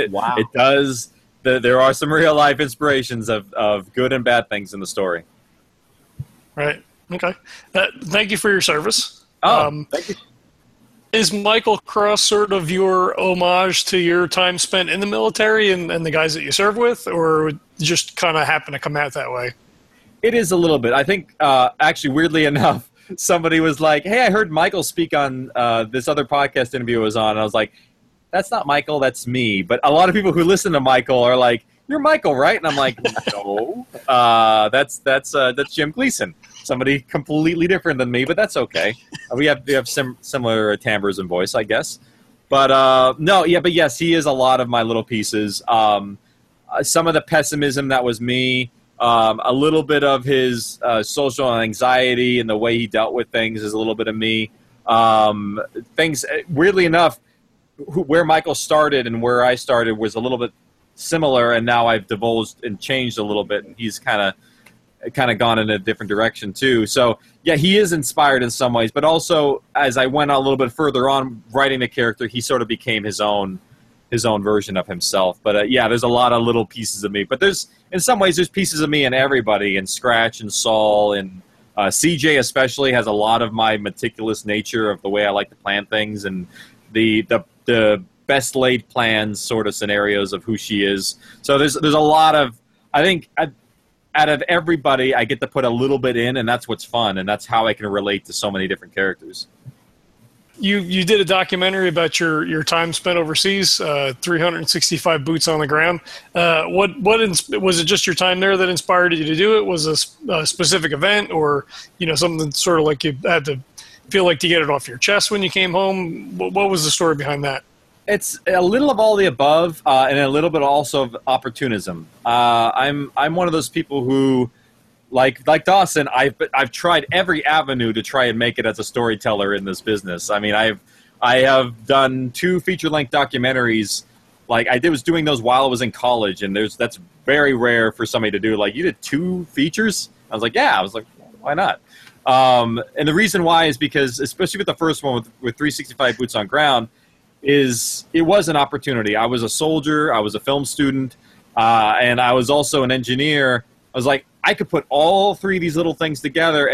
does. There are some real life inspirations of good and bad things in the story. Right. Okay. Thank you for your service. Thank you. Is Michael Cross sort of your homage to your time spent in the military and the guys that you serve with, or just kind of happen to come out that way? It is a little bit. I think, actually, weirdly enough, somebody was like, hey, I heard Michael speak on this other podcast interview I was on. And I was like, that's not Michael, that's me. But a lot of people who listen to Michael are like, you're Michael, right? And I'm like, no, that's Jim Gleason. Somebody completely different than me, but that's okay. We have similar timbres and voice, I guess. But but yes, he is a lot of my little pieces. Some of the pessimism, that was me. A little bit of his social anxiety and the way he dealt with things is a little bit of me. Things, weirdly enough, where Michael started and where I started was a little bit similar, and now I've divulged and changed a little bit, and he's kind of gone in a different direction too. So yeah, he is inspired in some ways, but also as I went a little bit further on writing the character, he sort of became his own version of himself. But yeah, there's a lot of little pieces of me, but in some ways there's pieces of me in everybody, and Scratch and Saul and CJ especially has a lot of my meticulous nature of the way I like to plan things, and the best laid plans sort of scenarios of who she is. So there's a lot of, I think, out of everybody, I get to put a little bit in, and that's what's fun, and that's how I can relate to so many different characters. You did a documentary about your time spent overseas, 365 boots on the ground. What was it? Just your time there that inspired you to do it? Was a specific event, or something sort of like you had to feel like to get it off your chest when you came home? What was the story behind that? It's a little of all the above, and a little bit also of opportunism. I'm one of those people who, like Dawson, I've tried every avenue to try and make it as a storyteller in this business. I mean, I have done 2 feature-length documentaries. Like was doing those while I was in college, and that's very rare for somebody to do. Like, you did 2 features? I was like, yeah. I was like, why not? And the reason why is because, especially with the first one with 365 boots on ground, it was an opportunity. I was a soldier, I was a film student, and I was also an engineer. I was like, I could put all 3 of these little things together and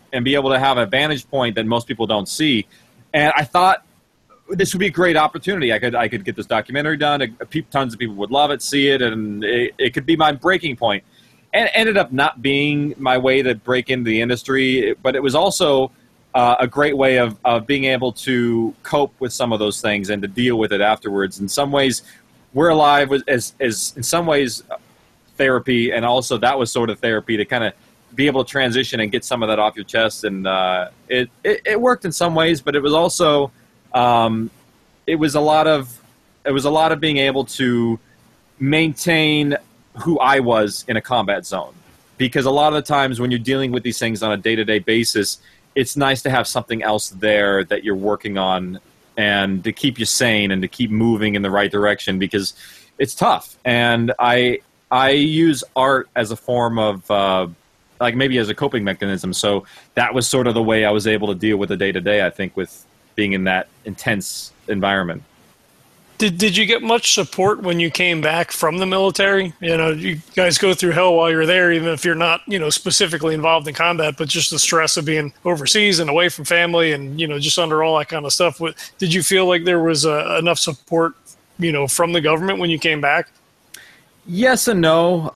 and be able to have a vantage point that most people don't see. And I thought this would be a great opportunity. I could get this documentary done. Tons of people would love it, see it, and it could be my breaking point. And it ended up not being my way to break into the industry, but it was also a great way of being able to cope with some of those things and to deal with it afterwards. In some ways, We're Alive was as in some ways therapy, and also that was sort of therapy to kind of be able to transition and get some of that off your chest. And it worked in some ways, but it was also it was a lot of being able to maintain who I was in a combat zone, because a lot of the times when you're dealing with these things on a day-to-day basis, it's nice to have something else there that you're working on and to keep you sane and to keep moving in the right direction, because it's tough. And I use art as a form of like maybe as a coping mechanism. So that was sort of the way I was able to deal with the day-to-day, I think, with being in that intense environment. Did you get much support when you came back from the military? You know, you guys go through hell while you're there, even if you're not, you know, specifically involved in combat, but just the stress of being overseas and away from family and, you know, just under all that kind of stuff. Did you feel like there was enough support, you know, from the government when you came back? Yes and no.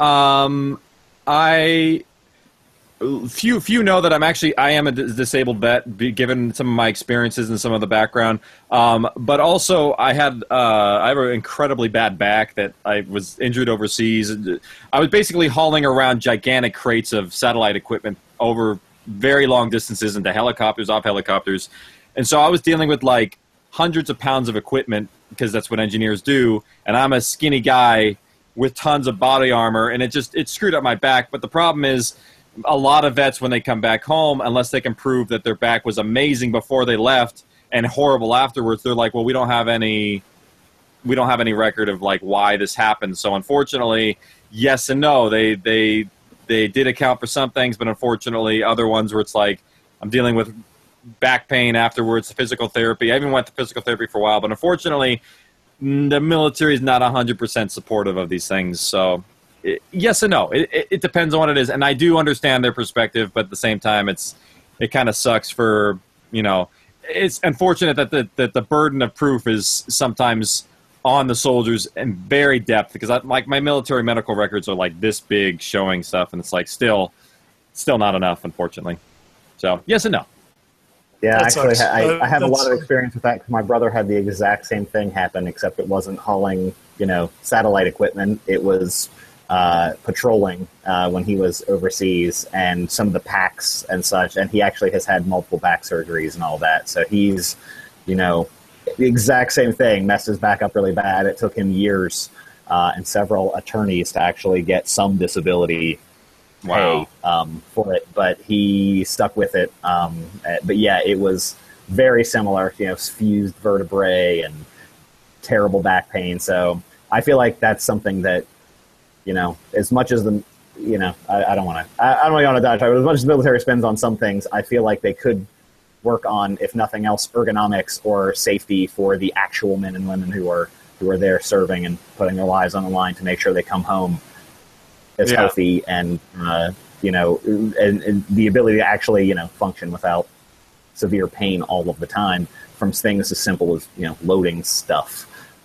Few know that I am a disabled vet, given some of my experiences and some of the background. But also, I have an incredibly bad back that I was injured overseas. I was basically hauling around gigantic crates of satellite equipment over very long distances into helicopters, off helicopters, and so I was dealing with like hundreds of pounds of equipment, because that's what engineers do. And I'm a skinny guy with tons of body armor, and it screwed up my back. But the problem is, a lot of vets, when they come back home, unless they can prove that their back was amazing before they left and horrible afterwards, they're like, well, we don't have any record of like why this happened. So unfortunately, yes and no. They did account for some things, but unfortunately other ones where it's like, I'm dealing with back pain afterwards, physical therapy. I even went to physical therapy for a while, but unfortunately the military is not 100% supportive of these things. So yes and no. It depends on what it is, and I do understand their perspective, but at the same time, it kind of sucks for, you know. It's unfortunate that the burden of proof is sometimes on the soldiers in very depth, because like my military medical records are like this big, showing stuff, and it's like still not enough, unfortunately. So yes and no. Yeah, That actually, sucks. I have a lot of experience with that, because my brother had the exact same thing happen, except it wasn't hauling, you know, satellite equipment. It was patrolling when he was overseas, and some of the packs and such, and he actually has had multiple back surgeries and all that. So he's, you know, the exact same thing, messed his back up really bad. It took him years and several attorneys to actually get some disability pay for it, but he stuck with it. But yeah, it was very similar, you know, fused vertebrae and terrible back pain. So I feel like that's something that, you know, as much as the, you know, I don't want to dodge, but as much as the military spends on some things, I feel like they could work on, if nothing else, ergonomics or safety for the actual men and women who are there serving and putting their lives on the line to make sure they come home as healthy and, you know, and the ability to actually, you know, function without severe pain all of the time from things as simple as, you know, loading stuff.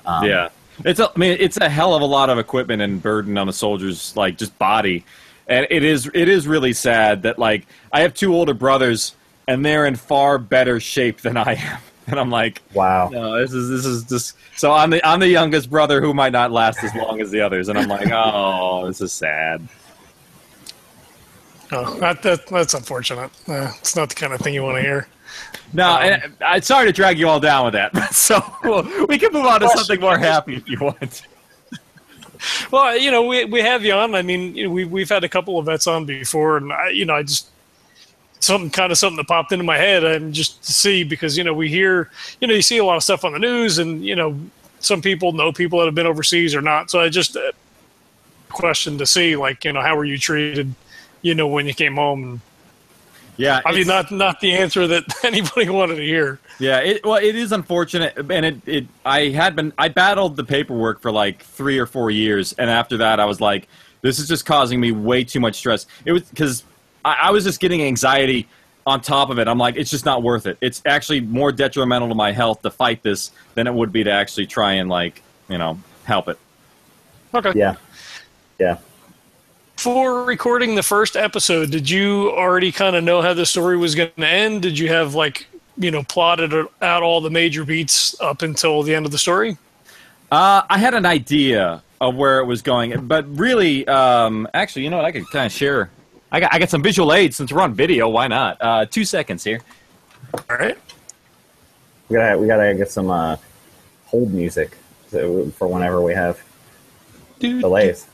It's a hell of a lot of equipment and burden on a soldier's, like, just body. And it is really sad that, like, I have two older brothers, and they're in far better shape than I am. And I'm like, wow, no, this is just, so I'm the youngest brother who might not last as long as the others. And I'm like, oh, this is sad. Oh, that's unfortunate. It's not the kind of thing you want to hear. No, and I'm sorry to drag you all down with that. So we can move on to something more happy if you want. Well, you know, we have you on. I mean, you know, we've had a couple of vets on before, and I just something that popped into my head, and just to see, because, you know, we hear, you know, you see a lot of stuff on the news, and, you know, some people know people that have been overseas or not. So I just question to see, like, you know, how were you treated, you know, when you came home? And, yeah, I mean, not the answer that anybody wanted to hear. Yeah, it is unfortunate, and I battled the paperwork for like 3 or 4 years, and after that, I was like, this is just causing me way too much stress. It was because I was just getting anxiety on top of it, I'm like, it's just not worth it. It's actually more detrimental to my health to fight this than it would be to actually try and, like, you know, help it. Okay. Yeah. For recording the first episode, did you already kind of know how the story was going to end? Did you have, like, you know, plotted out all the major beats up until the end of the story? I had an idea of where it was going, but really, actually, you know what? I could kind of share. I got some visual aids since we're on video. Why not? 2 seconds here. All right. We gotta get some hold music for whenever we have delays.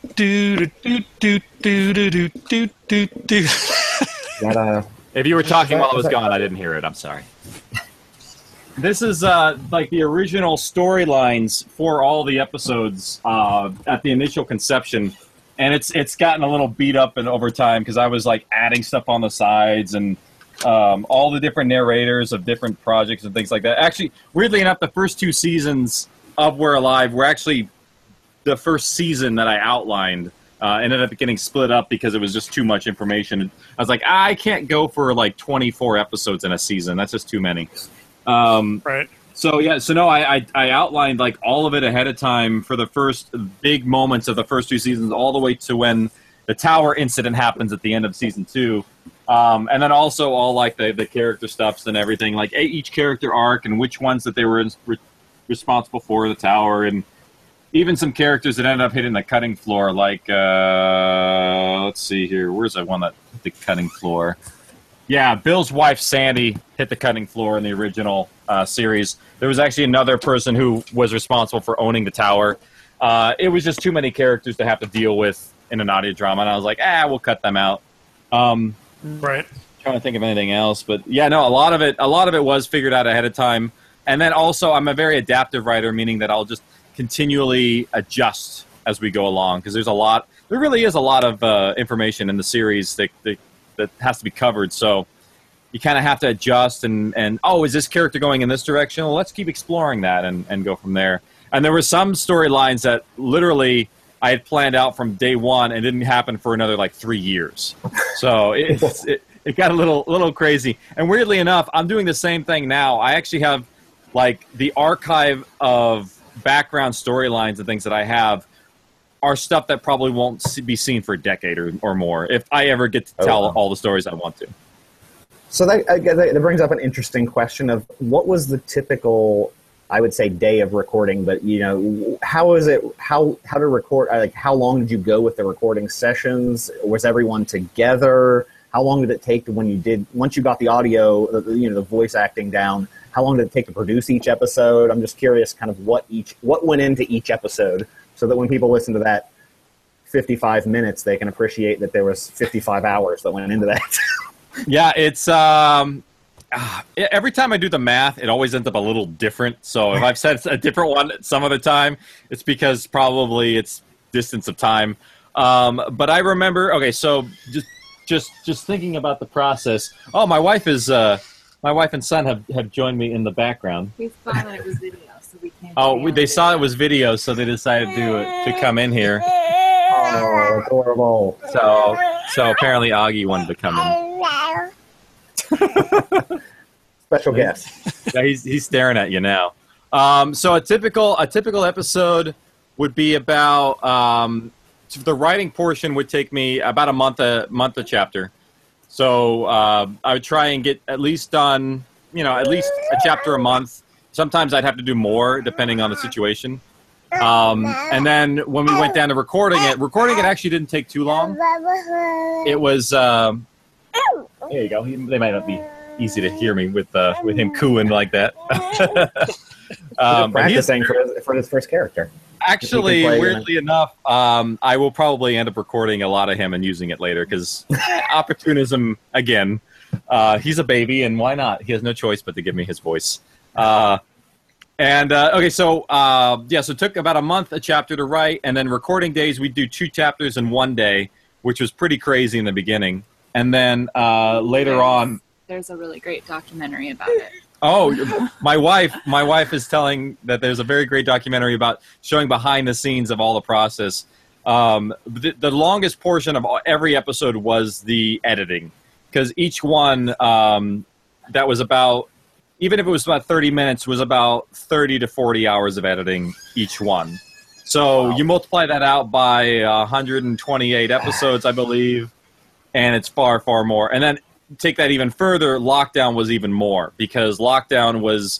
If you were talking while I was gone, I didn't hear it. I'm sorry. This is like the original storylines for all the episodes at the initial conception, and it's gotten a little beat up and over time because I was like adding stuff on the sides and all the different narrators of different projects and things like that. Actually, weirdly enough, the first 2 seasons of We're Alive were actually the first season that I outlined. Ended up getting split up because it was just too much information. I was like, I can't go for like 24 episodes in a season. That's just too many. Right. So no, I outlined like all of it ahead of time for the first big moments of the first 2 seasons, all the way to when the tower incident happens at the end of season 2. And then also all like the character stuffs and everything, like each character arc and which ones that they were responsible for the tower, and even some characters that ended up hitting the cutting floor, like, let's see here. Where's that one that hit the cutting floor? Yeah, Bill's wife, Sandy, hit the cutting floor in the original series. There was actually another person who was responsible for owning the tower. It was just too many characters to have to deal with in an audio drama, and I was like, we'll cut them out. Right. Trying to think of anything else, but yeah, no, a lot of it was figured out ahead of time. And then also, I'm a very adaptive writer, meaning that I'll just continually adjust as we go along, because there really is a lot of information in the series that has to be covered, so you kind of have to adjust and is this character going in this direction? Well, let's keep exploring that and go from there. And there were some storylines that literally I had planned out from day one and didn't happen for another like 3 years. So it got a little crazy. And weirdly enough, I'm doing the same thing now. I actually have like the archive of background storylines and things that I have are stuff that probably won't be seen for a decade or more if I ever get to tell all the stories I want to. So that brings up an interesting question of what was the typical, I would say, day of recording, but, you know, how to record, like how long did you go with the recording sessions? Was everyone together? How long did it take once you got the audio, the voice acting down, how long did it take to produce each episode? I'm just curious kind of what went into each episode, so that when people listen to that 55 minutes, they can appreciate that there was 55 hours that went into that. Yeah, it's every time I do the math, it always ends up a little different. So if I've said a different one some other time, it's because probably it's distance of time. But I remember, okay, so just thinking about the process. Oh, my wife and son have joined me in the background. We thought that it was video, so we can't. Oh, they saw it was video, so they decided to come in here. Oh, adorable. So apparently Augie wanted to come in. Special guest. Yeah, he's staring at you now. So a typical episode would be about the writing portion would take me about a month a chapter. So I would try and get at least done, at least a chapter a month. Sometimes I'd have to do more depending on the situation. And then when we went down to recording it actually didn't take too long. It was there you go. They might not be easy to hear me with him cooing like that. Practicing for his first character. Actually, weirdly enough, I will probably end up recording a lot of him and using it later because opportunism again. He's a baby, and why not? He has no choice but to give me his voice. So it took about a month a chapter to write, and then recording days we'd do 2 chapters in one day, which was pretty crazy in the beginning. And then later on, there's a really great documentary about it. Oh, my wife is telling that there's a very great documentary about showing behind the scenes of all the process. The longest portion of every episode was the editing, because each one that was about, even if it was about 30 minutes, was about 30 to 40 hours of editing each one. So you multiply that out by 128 episodes, I believe, and it's far, far more. And then take that even further, Lockdown was even more, because Lockdown was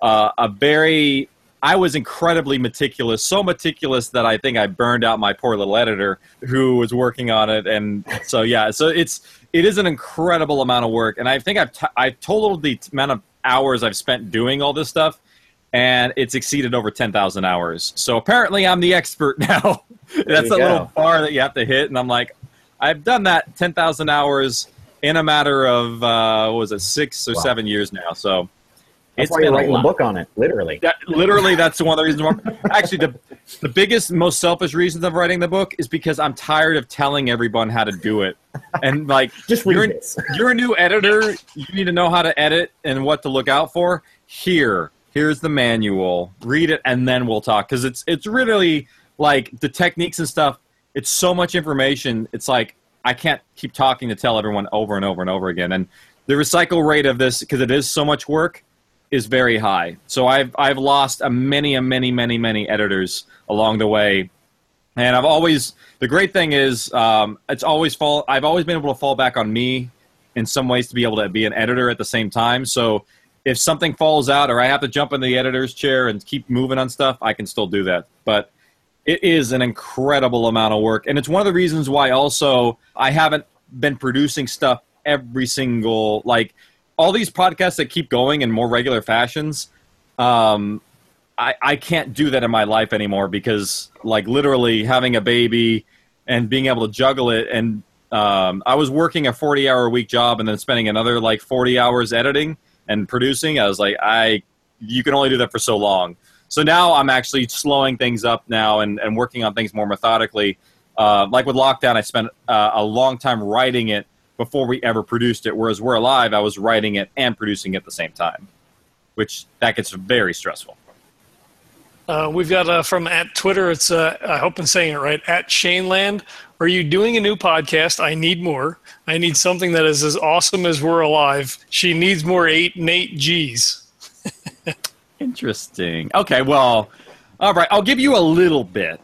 I was incredibly meticulous, so meticulous that I think I burned out my poor little editor who was working on it. And so, yeah, so it is an incredible amount of work. And I think I've totaled the amount of hours I've spent doing all this stuff, and it's exceeded over 10,000 hours. So apparently I'm the expert now. That's a little bar that you have to hit. And I'm like, I've done that 10,000 hours in a matter of, 6 or 7 years now. So that's why you're writing a book on it, literally. That's one of the reasons why. Actually, the biggest, most selfish reasons of writing the book is because I'm tired of telling everyone how to do it. And like, just read this. You're a new editor. You need to know how to edit and what to look out for. Here's the manual. Read it, and then we'll talk. Because it's really like the techniques and stuff. It's so much information. It's like I can't keep talking to tell everyone over and over and over again. And the recycle rate of this, because it is so much work, is very high. So I've lost many editors along the way, and the great thing is I've always been able to fall back on me in some ways to be able to be an editor at the same time. So if something falls out or I have to jump in the editor's chair and keep moving on stuff, I can still do that. But it is an incredible amount of work, and it's one of the reasons why also I haven't been producing stuff every single, like, all these podcasts that keep going in more regular fashions, I can't do that in my life anymore because, like, literally having a baby and being able to juggle it. And I was working a 40-hour-a-week job and then spending another, 40 hours editing and producing. I was like, you can only do that for so long. So now I'm actually slowing things up now and working on things more methodically. Like with Lockdown, I spent a long time writing it before we ever produced it, whereas We're Alive, I was writing it and producing it at the same time, which that gets very stressful. We've got from at Twitter, it's, I hope I'm saying it right, at Shaneland. Are you doing a new podcast? I need more. I need something that is as awesome as We're Alive. She needs more 8 and 8 Gs. Interesting. Okay, well, all right, I'll give you a little bit.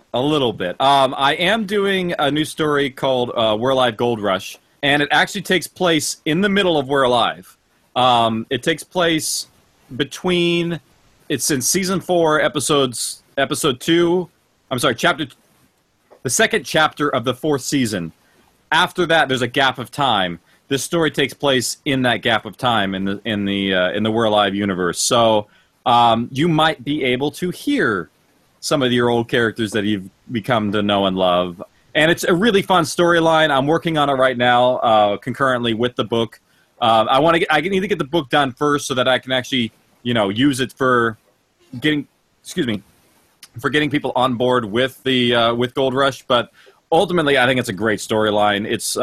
I am doing a new story called We're Alive Gold Rush, and it actually takes place in the middle of We're Alive. It takes place between, it's in season 4, episode 2. I'm sorry, the second chapter of the 4th season. After that, there's a gap of time. This story takes place in that gap of time in the We're Alive universe. So you might be able to hear some of your old characters that you've become to know and love. And it's a really fun storyline. I'm working on it right now, concurrently with the book. I need to get the book done first so that I can actually, use it for getting people on board with with Gold Rush. But ultimately, I think it's a great storyline. It's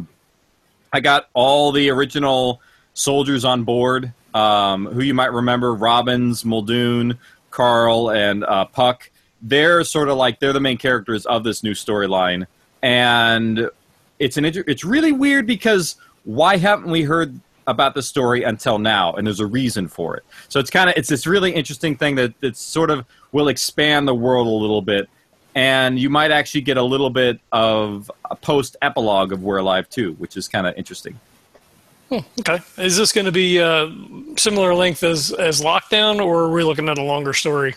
I got all the original soldiers on board, who you might remember: Robbins, Muldoon, Carl, and Puck. They're sort of they're the main characters of this new storyline, and it's really weird because why haven't we heard about the story until now? And there's a reason for it. So it's this really interesting thing that sort of will expand the world a little bit, and you might actually get a little bit of a post epilogue of We're Alive too, which is kind of interesting. Okay, is this going to be similar length as Lockdown, or are we looking at a longer story?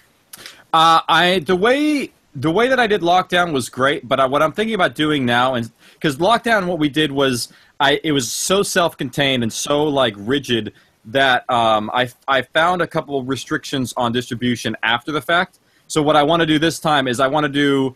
The way that I did Lockdown was great, but what I'm thinking about doing now, and because Lockdown, what we did was it was so self-contained and so rigid that I found a couple restrictions on distribution after the fact. So what I want to do this time is I want to do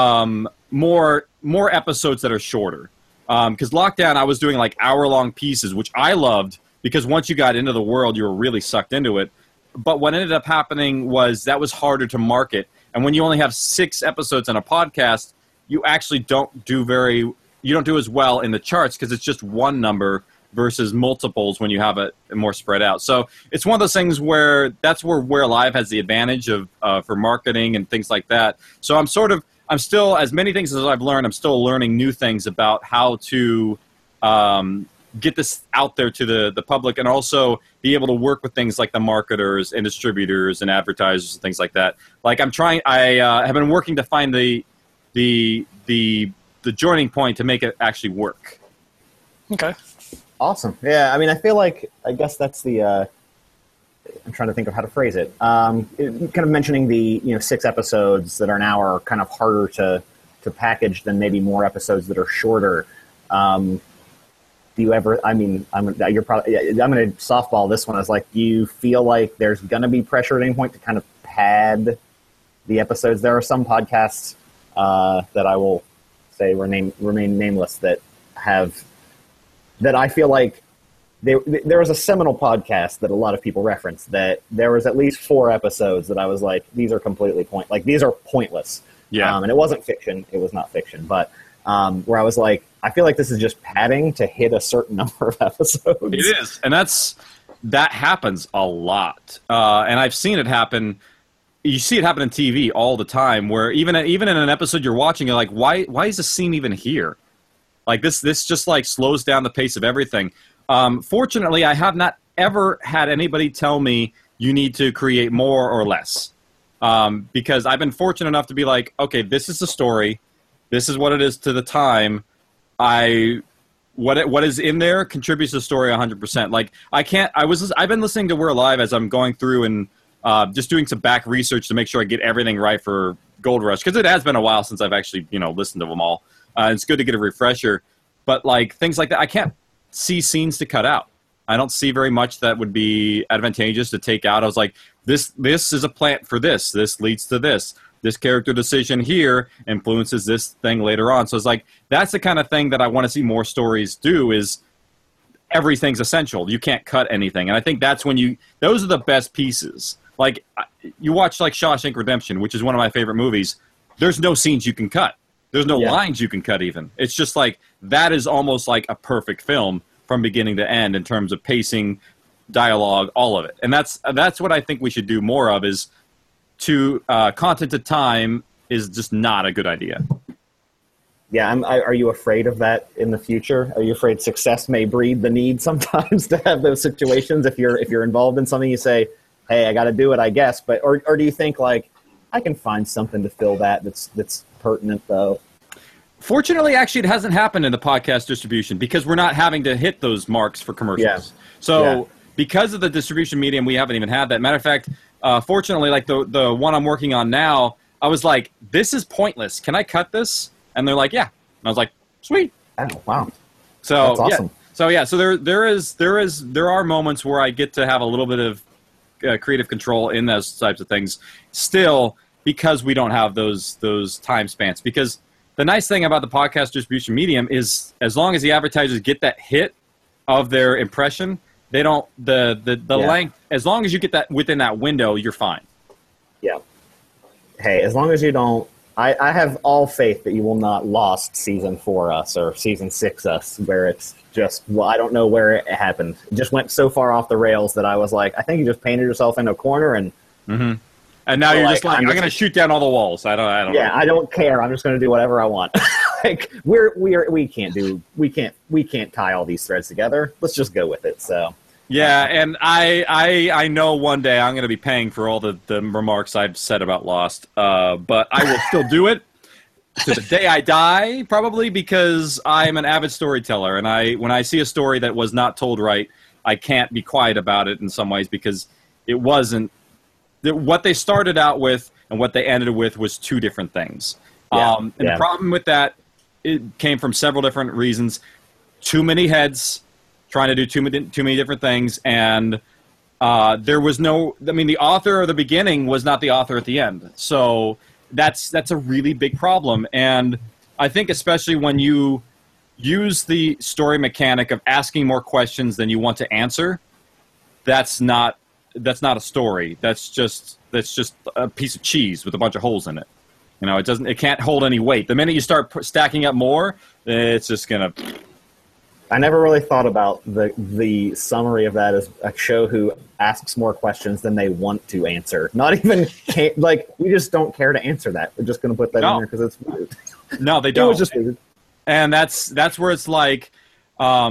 more episodes that are shorter. Because Lockdown, I was doing hour-long pieces, which I loved because once you got into the world, you were really sucked into it. But what ended up happening was that was harder to market. And when you only have 6 episodes in a podcast, you actually don't do as well in the charts because it's just one number versus multiples when you have it more spread out. So it's one of those things where that's where We're Alive has the advantage of for marketing and things like that. So I'm still, as many things as I've learned, I'm still learning new things about how to get this out there to the public, and also be able to work with things like the marketers and distributors and advertisers and things like that. Like I have been working to find the joining point to make it actually work. Okay. Awesome. Yeah, I mean, I guess that's the. I'm trying to think of how to phrase it. Kind of mentioning the 6 episodes that are now are kind of harder to package than maybe more episodes that are shorter. Do you ever? I mean, I'm going to softball this one as like, do you feel like there's going to be pressure at any point to kind of pad the episodes? There are some podcasts that I will say remain nameless that I feel like there was a seminal podcast that a lot of people reference that there was at least 4 episodes that I was like, these are completely these are pointless. Yeah. And it wasn't fiction. It was not fiction. But where I was like, I feel like this is just padding to hit a certain number of episodes. It is. And that happens a lot. And I've seen it happen. You see it happen in TV all the time, where even in an episode you're watching, you're like, why is this scene even here? Like this just like slows down the pace of everything. Fortunately, I have not ever had anybody tell me you need to create more or less. Because I've been fortunate enough to be like, okay, this is the story. This is what it is to the time. What is in there contributes to the story 100%. Like I've been listening to We're Alive as I'm going through and just doing some back research to make sure I get everything right for Gold Rush, because it has been a while since I've actually listened to them all. It's good to get a refresher, but like things like that, I can't see scenes to cut out. I don't see very much that would be advantageous to take out. I was like, this is a plant for this. This leads to this. This character decision here influences this thing later on. So it's like, that's the kind of thing that I want to see more stories do, is everything's essential. You can't cut anything. And I think that's when those are the best pieces. Like, you watch like Shawshank Redemption, which is one of my favorite movies. There's no scenes you can cut. There's no lines you can cut even. It's just like, that is almost like a perfect film from beginning to end in terms of pacing, dialogue, all of it. And that's what I think we should do more of, is content to time is just not a good idea. Yeah, are you afraid of that in the future? Are you afraid success may breed the need sometimes to have those situations? If you're involved in something, you say, hey, I got to do it, I guess. But or do you think like, I can find something to fill that's pertinent though? Fortunately, actually, it hasn't happened in the podcast distribution, because we're not having to hit those marks for commercials. Yeah. So because of the distribution medium, we haven't even had that. Matter of fact, fortunately, like the one I'm working on now, I was like, this is pointless. Can I cut this? And they're like, yeah. And I was like, sweet. Oh, wow. So that's awesome. Yeah. So there are moments where I get to have a little bit of creative control in those types of things still, because we don't have those time spans. Because the nice thing about the podcast distribution medium is, as long as the advertisers get that hit of their impression, they don't the length. As long as you get that within that window, you're fine. Yeah. Hey, as long as you don't, I have all faith that you will not Lost season 4 us or season 6 us, where it's just, well, I don't know where it happened. It just went so far off the rails that I was like, I think you just painted yourself in a corner and. Mm-hmm. And now you're just like, I'm going to shoot down all the walls. I don't. Yeah, I don't care. I'm just going to do whatever I want. Like we can't tie all these threads together. Let's just go with it. So. Yeah, and I know one day I'm going to be paying for all the remarks I've said about Lost, but I will still do it to the day I die, probably, because I'm an avid storyteller, and when I see a story that was not told right, I can't be quiet about it in some ways, because it wasn't. What they started out with and what they ended with was 2 different things. The problem with that, it came from several different reasons. Too many heads trying to do too many different things, and there was no. I mean, the author of the beginning was not the author at the end, so that's a really big problem. And I think especially when you use the story mechanic of asking more questions than you want to answer, that's not a story. That's just a piece of cheese with a bunch of holes in it. It can't hold any weight. The minute you start stacking up more, it's just gonna. I never really thought about the summary of that as a show who asks more questions than they want to answer. Not even we just don't care to answer that. We're just going to put that in there because it's weird. No, they don't. It was just weird. And that's where it's like,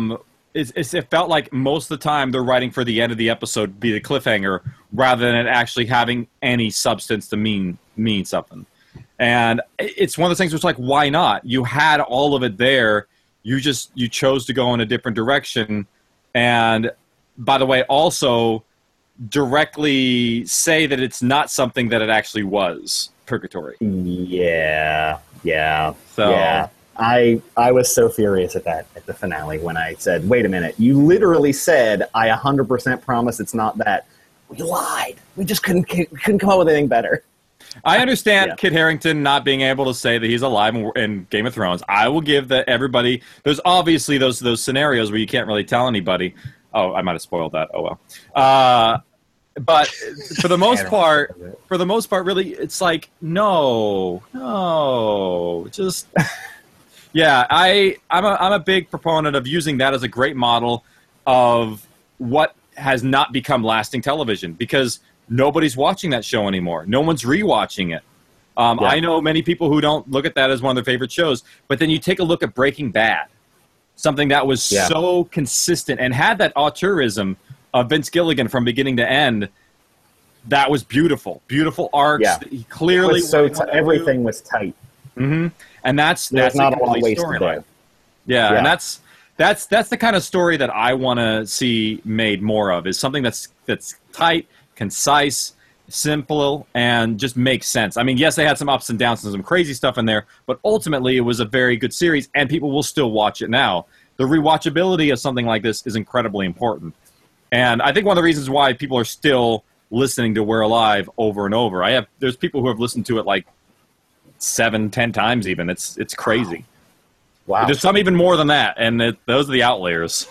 it felt like most of the time they're writing for the end of the episode, be the cliffhanger, rather than it actually having any substance to mean something. And it's one of those things where it's like, why not? You had all of it there. You chose to go in a different direction. And by the way, also directly say that it's not something that it actually was. Purgatory. Yeah. So yeah. I was so furious at the finale when I said, wait a minute, you literally said I 100% promise it's not that. We lied. We just couldn't come up with anything better. I understand Kit Harington not being able to say that he's alive in Game of Thrones. I will give everybody. There's obviously those scenarios where you can't really tell anybody. Oh, I might have spoiled that. Oh well. But for the most part, really, it's like no, just yeah. I'm a big proponent of using that as a great model of what has not become lasting television, because nobody's watching that show anymore. No one's rewatching it. I know many people who don't look at that as one of their favorite shows, but then you take a look at Breaking Bad, something that was so consistent and had that auteurism of Vince Gilligan from beginning to end. That was beautiful. Beautiful arcs. Yeah. He clearly everything was tight. Mm-hmm. And that's not a lot complete wasted storyline. there. Yeah, and that's the kind of story that I want to see made more of, is something that's tight, concise, simple, and just makes sense. I mean, yes, they had some ups and downs and some crazy stuff in there, but ultimately it was a very good series, and people will still watch it now. The rewatchability of something like this is incredibly important. And I think one of the reasons why people are still listening to We're Alive over and over, there's people who have listened to it like 7-10 times even. It's crazy. Wow. There's some even more than that, and those are the outliers.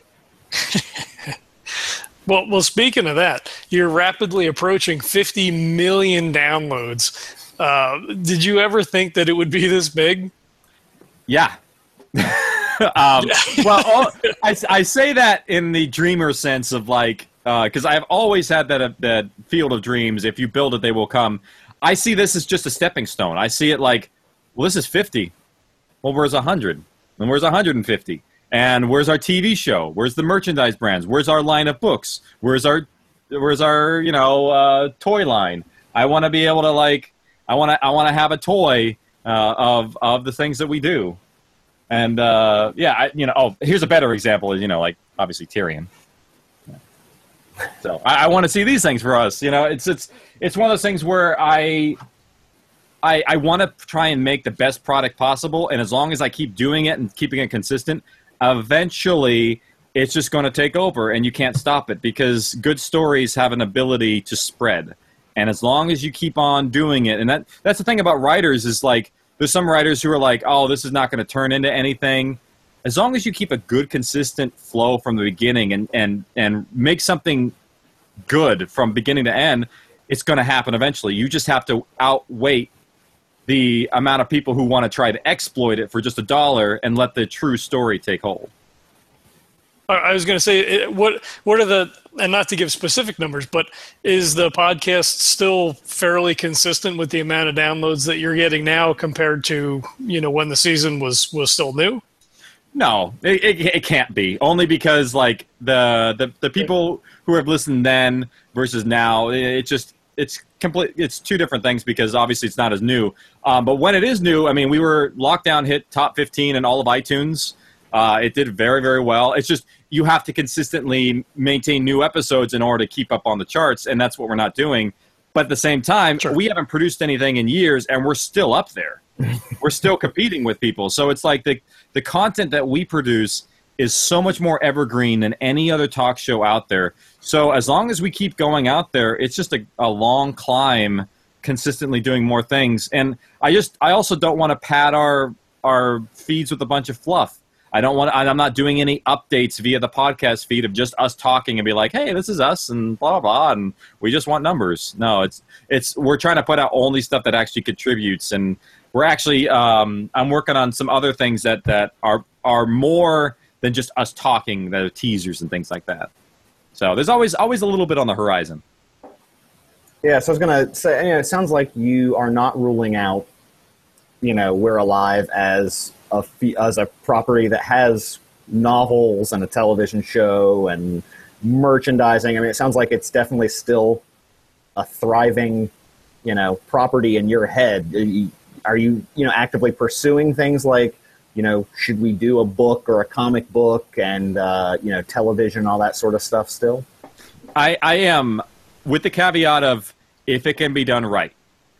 Well, speaking of that, you're rapidly approaching 50 million downloads. Did you ever think that it would be this big? Yeah. Well, I say that in the dreamer sense of like, because I've always had that field of dreams. If you build it, they will come. I see this as just a stepping stone. I see it like, well, this is 50. Well, where's 100? And where's 150? And where's our TV show? Where's the merchandise brands? Where's our line of books? Where's our toy line? I want to be able to I want to have a toy of the things that we do. And here's a better example. Like obviously Tyrion. So I want to see these things for us. It's one of those things where I want to try and make the best product possible, and as long as I keep doing it and keeping it consistent, eventually it's just going to take over, and you can't stop it, because good stories have an ability to spread. And as long as you keep on doing it, and that's the thing about writers, is like there's some writers who are like, oh, this is not going to turn into anything. As long as you keep a good, consistent flow from the beginning and make something good from beginning to end, it's going to happen eventually. You just have to outweigh the amount of people who want to try to exploit it for just $1 and let the true story take hold. I was going to say, what are the, and not to give specific numbers, but is the podcast still fairly consistent with the amount of downloads that you're getting now compared to, when the season was still new? No, it can't be. Only because like the people who have listened then versus now, it's two different things, because obviously it's not as new. But when it is new, I mean, Lockdown hit top 15 in all of iTunes. It did very, very well. It's just you have to consistently maintain new episodes in order to keep up on the charts, and that's what we're not doing. But at the same time, we haven't produced anything in years, and we're still up there. We're still competing with people. So it's like the content that we produce is so much more evergreen than any other talk show out there. So as long as we keep going out there, it's just a long climb, consistently doing more things. And I also don't want to pad our feeds with a bunch of fluff. I'm not doing any updates via the podcast feed of just us talking and be like, hey, this is us and blah, blah, blah, and we just want numbers. No, we're trying to put out only stuff that actually contributes. And we're actually, I'm working on some other things that are more than just us talking, the teasers and things like that. So there's always a little bit on the horizon. Yeah, so I was going to say, it sounds like you are not ruling out, We're Alive as a property that has novels and a television show and merchandising. I mean, it sounds like it's definitely still a thriving, property in your head. Are you, actively pursuing things like, should we do a book or a comic book and, television, all that sort of stuff still? I am, with the caveat of if it can be done right.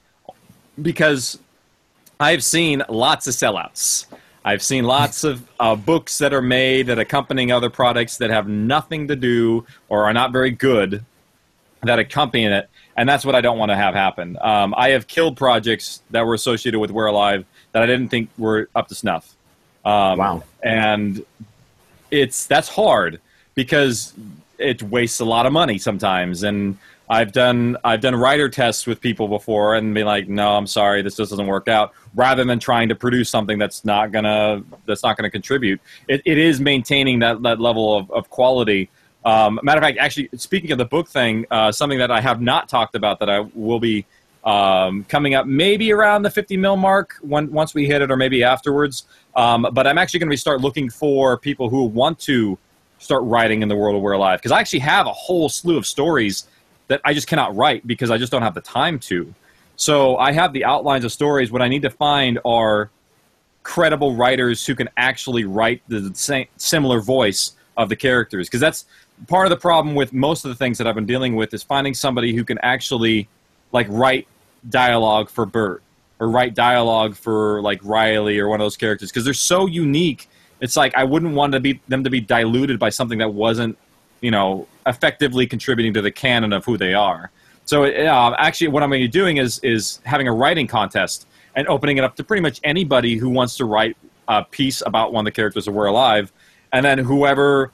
Because I've seen lots of sellouts. I've seen lots of books that are made that accompanying other products that have nothing to do or are not very good that accompany it, and that's what I don't want to have happen. I have killed projects that were associated with We're Alive that I didn't think were up to snuff. Wow. And that's hard because it wastes a lot of money sometimes, and I've done writer tests with people before and be like, no, I'm sorry, this just doesn't work out. Rather than trying to produce something that's not gonna contribute, it is maintaining that level of quality. Matter of fact, actually, speaking of the book thing, something that I have not talked about that I will be coming up maybe around the 50 mil mark once we hit it, or maybe afterwards. But I'm actually going to start looking for people who want to start writing in the world of We're Alive, because I actually have a whole slew of stories that I just cannot write because I just don't have the time to. So I have the outlines of stories. What I need to find are credible writers who can actually write the same similar voice of the characters, because that's part of the problem with most of the things that I've been dealing with, is finding somebody who can actually write dialogue for Bert or write dialogue for Riley or one of those characters, because they're so unique. It's like I wouldn't want them to be diluted by something that wasn't effectively contributing to the canon of who they are. So actually what I'm going to be doing is having a writing contest and opening it up to pretty much anybody who wants to write a piece about one of the characters of We're Alive, and then whoever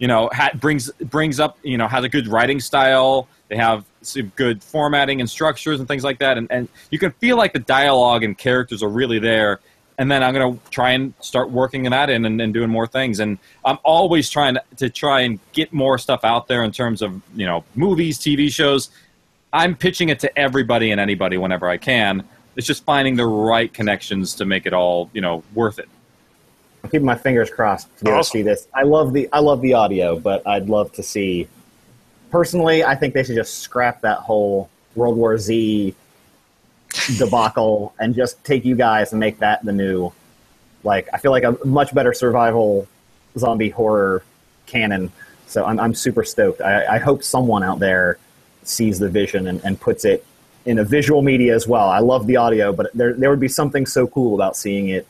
brings up has a good writing style, they have some good formatting and structures and things like that, and you can feel like the dialogue and characters are really there. And then I'm going to try and start working that in and doing more things. And I'm always trying to get more stuff out there in terms of, movies, TV shows. I'm pitching it to everybody and anybody whenever I can. It's just finding the right connections to make it all, worth it. I'm keeping my fingers crossed to be able to see this. I love the audio, but I'd love to see. Personally, I think they should just scrap that whole World War Z debacle and just take you guys and make that the new, I feel like a much better survival zombie horror canon. So I'm super stoked. I hope someone out there sees the vision and puts it in a visual media as well. I love the audio, but there would be something so cool about seeing it.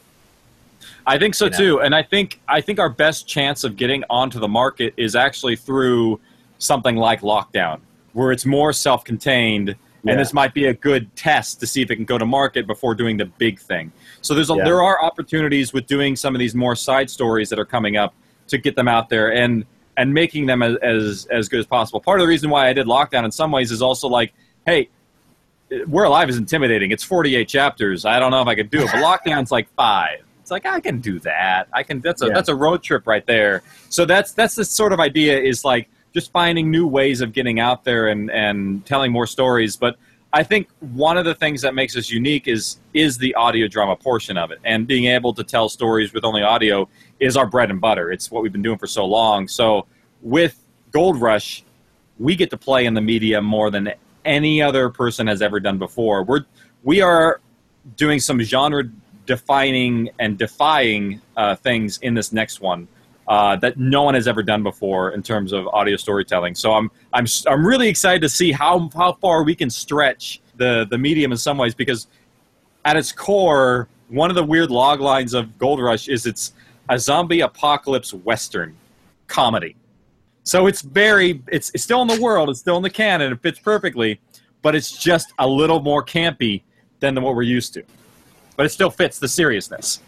I think so too, and I think our best chance of getting onto the market is actually through something like Lockdown, where it's more self-contained. And this might be a good test to see if it can go to market before doing the big thing. So there are opportunities with doing some of these more side stories that are coming up to get them out there and making them as good as possible. Part of the reason why I did Lockdown in some ways is also hey, We're Alive is intimidating. It's 48 chapters. I don't know if I could do it, but Lockdown's 5. It's I can do that. That's a road trip right there. So that's the sort of idea, is just finding new ways of getting out there and telling more stories. But I think one of the things that makes us unique is the audio drama portion of it. And being able to tell stories with only audio is our bread and butter. It's what we've been doing for so long. So with Gold Rush, we get to play in the media more than any other person has ever done before. We are doing some genre-defining and defying things in this next one. That no one has ever done before in terms of audio storytelling. So I'm really excited to see how far we can stretch the medium in some ways, because at its core, one of the weird log lines of Gold Rush is it's a zombie apocalypse Western comedy. So it's still in the world, it's still in the canon, it fits perfectly, but it's just a little more campy than what we're used to. But it still fits the seriousness.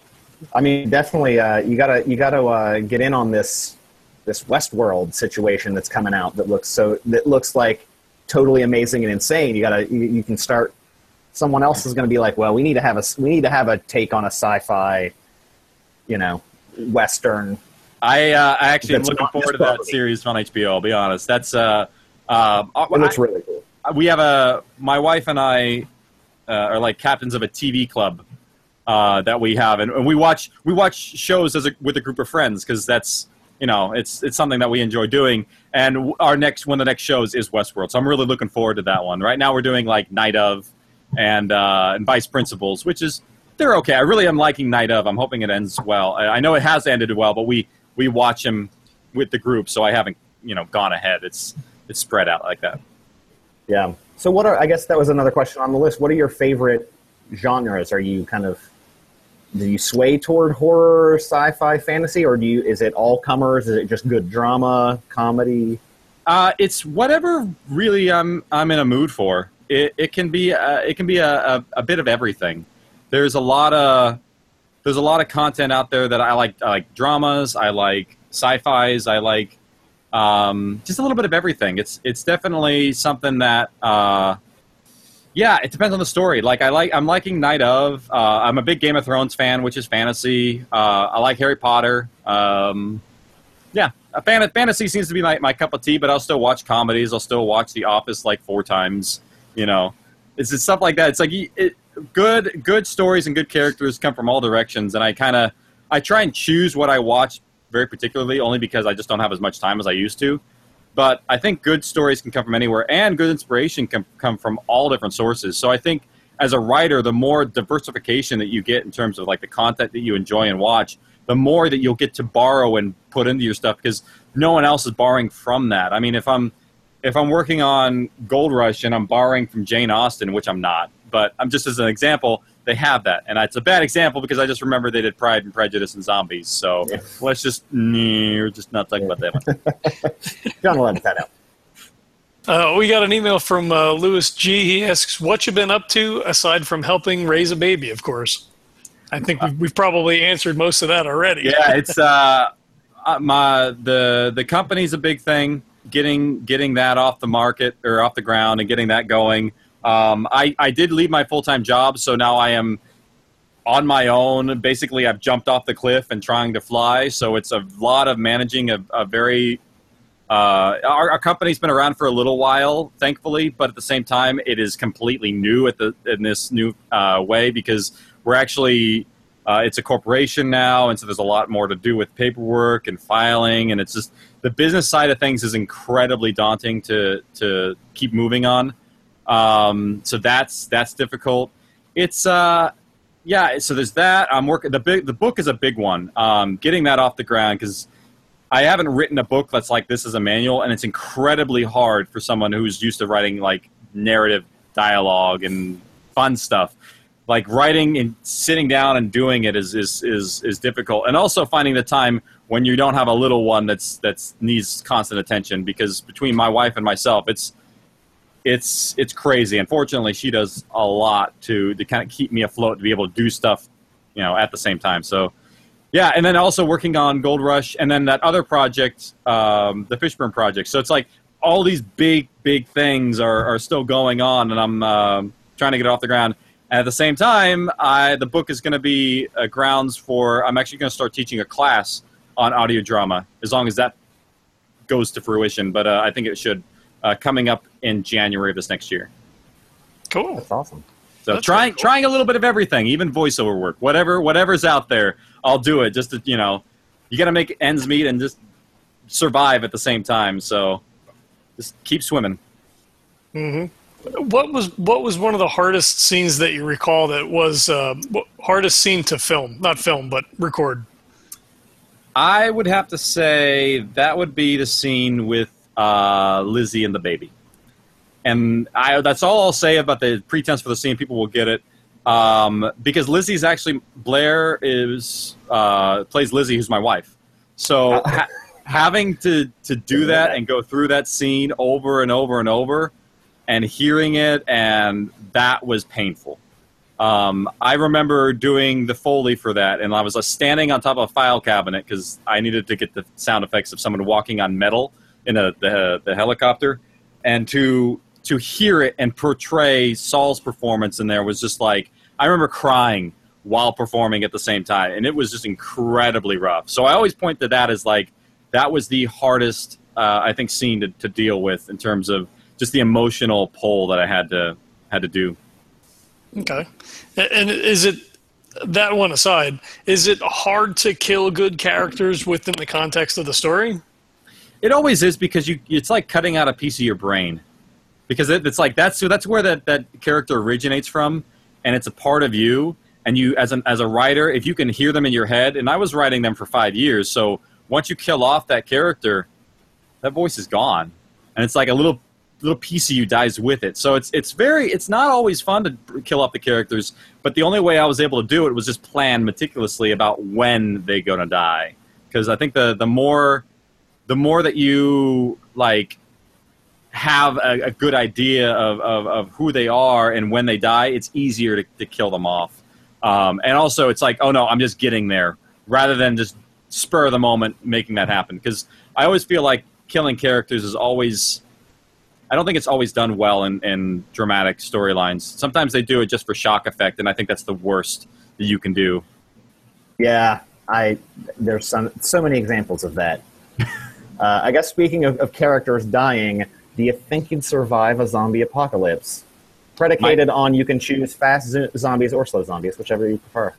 I mean, definitely, you gotta get in on this Westworld situation that's coming out that looks like totally amazing and insane. You can start. Someone else is going to be like, well, we need to have a take on a sci-fi, Western. I actually am looking forward to that series on HBO. I'll be honest. That's it looks really cool. We have my wife and I are like captains of a TV club. that we have, and we watch shows with a group of friends because that's it's something that we enjoy doing. And one of the next shows is Westworld, so I'm really looking forward to that one. Right now we're doing like Night of and Vice Principals, which is they're okay. I really am liking Night of. I'm hoping it ends well. I know it has ended well, but we watch them with the group, so I haven't gone ahead. It's spread out like that. Yeah. So I guess that was another question on the list. What are your favorite genres? Are you do you sway toward horror, sci-fi, fantasy, or is it all comers? Is it just good drama, comedy? It's whatever really I'm in a mood for. It can be a bit of everything. There's a lot of content out there that I like. I like dramas. I like sci-fis. I like just a little bit of everything. It's definitely something that it depends on the story. Like I'm liking Night of. I'm a big Game of Thrones fan, which is fantasy. I like Harry Potter. Fantasy seems to be my cup of tea, but I'll still watch comedies. I'll still watch The Office like 4 times. It's just stuff like that. It's like good stories and good characters come from all directions, and I try and choose what I watch very particularly, only because I just don't have as much time as I used to. But I think good stories can come from anywhere, and good inspiration can come from all different sources. So I think as a writer, the more diversification that you get in terms of like the content that you enjoy and watch, the more that you'll get to borrow and put into your stuff, because no one else is borrowing from that. I mean, if I'm working on Gold Rush and I'm borrowing from Jane Austen, which I'm not, but I'm just as an example, they have that. And it's a bad example because I just remember they did Pride and Prejudice and Zombies. So let's just not talk about that one. John will edit that out. We got an email from Louis G. He asks, what you been up to aside from helping raise a baby, of course? I think we've probably answered most of that already. Yeah, it's the company's a big thing. Getting that off the market or off the ground and getting that going. I did leave my full-time job, so now I am on my own. Basically, I've jumped off the cliff and trying to fly, so it's a lot of managing a very our company's been around for a little while, thankfully, but at the same time, it is completely new in this new way, because we're actually it's a corporation now, and so there's a lot more to do with paperwork and filing, and it's just the business side of things is incredibly daunting to keep moving on. So that's difficult. It's so there's that. I'm working the book is a big one. Getting that off the ground, because I haven't written a book that's like this as a manual, and it's incredibly hard for someone who's used to writing like narrative dialogue and fun stuff. Like writing and sitting down and doing it is difficult, and also finding the time when you don't have a little one that's needs constant attention, because between my wife and myself, it's crazy. Unfortunately, she does a lot to kind of keep me afloat, to be able to do stuff, at the same time. So, yeah, and then also working on Gold Rush, and then that other project, the Fishburne project. So it's like all these big things are still going on, and I'm trying to get it off the ground. And at the same time, the book is going to be grounds for. I'm actually going to start teaching a class on audio drama, as long as that goes to fruition. But I think it should. Coming up in January of this next year. Cool. That's awesome. So That's trying really cool. a little bit of everything, even voiceover work, whatever's out there, I'll do it. Just to, you got to make ends meet and just survive at the same time. So just keep swimming. Mm-hmm. What was one of the hardest scenes that you recall that was hardest scene to film? Not film, but record. I would have to say that would be the scene with Lizzie and the baby. And that's all I'll say about the pretense for the scene. People will get it. Because Lizzie's actually, Blair plays Lizzie, who's my wife. So having to do that and go through that scene over and over and over and hearing it, and that was painful. I remember doing the Foley for that, and I was standing on top of a file cabinet because I needed to get the sound effects of someone walking on metal in the helicopter, and to hear it and portray Saul's performance in there was just like, I remember crying while performing at the same time, and it was just incredibly rough. So I always point to that as like, that was the hardest, I think, scene to deal with in terms of just the emotional pull that I had to do. Okay. And is it that one aside, is it hard to kill good characters within the context of the story? It always is, because it's like cutting out a piece of your brain, because it's like that's where that character originates from, and it's a part of you. And you, as a writer, if you can hear them in your head, and I was writing them for 5 years, so once you kill off that character, that voice is gone, and it's like a little piece of you dies with it. So it's not always fun to kill off the characters, but the only way I was able to do it was just plan meticulously about when they're gonna die, because I think the more that you like have a good idea of who they are and when they die, it's easier to kill them off. And also, it's like, oh no, I'm just getting there, rather than just spur of the moment making that happen. Because I always feel like killing characters is always, I don't think it's always done well in dramatic storylines. Sometimes they do it just for shock effect, and I think that's the worst that you can do. Yeah, there's so many examples of that. I guess speaking of characters dying, do you think you'd survive a zombie apocalypse? Predicated on you can choose fast zombies or slow zombies, whichever you prefer.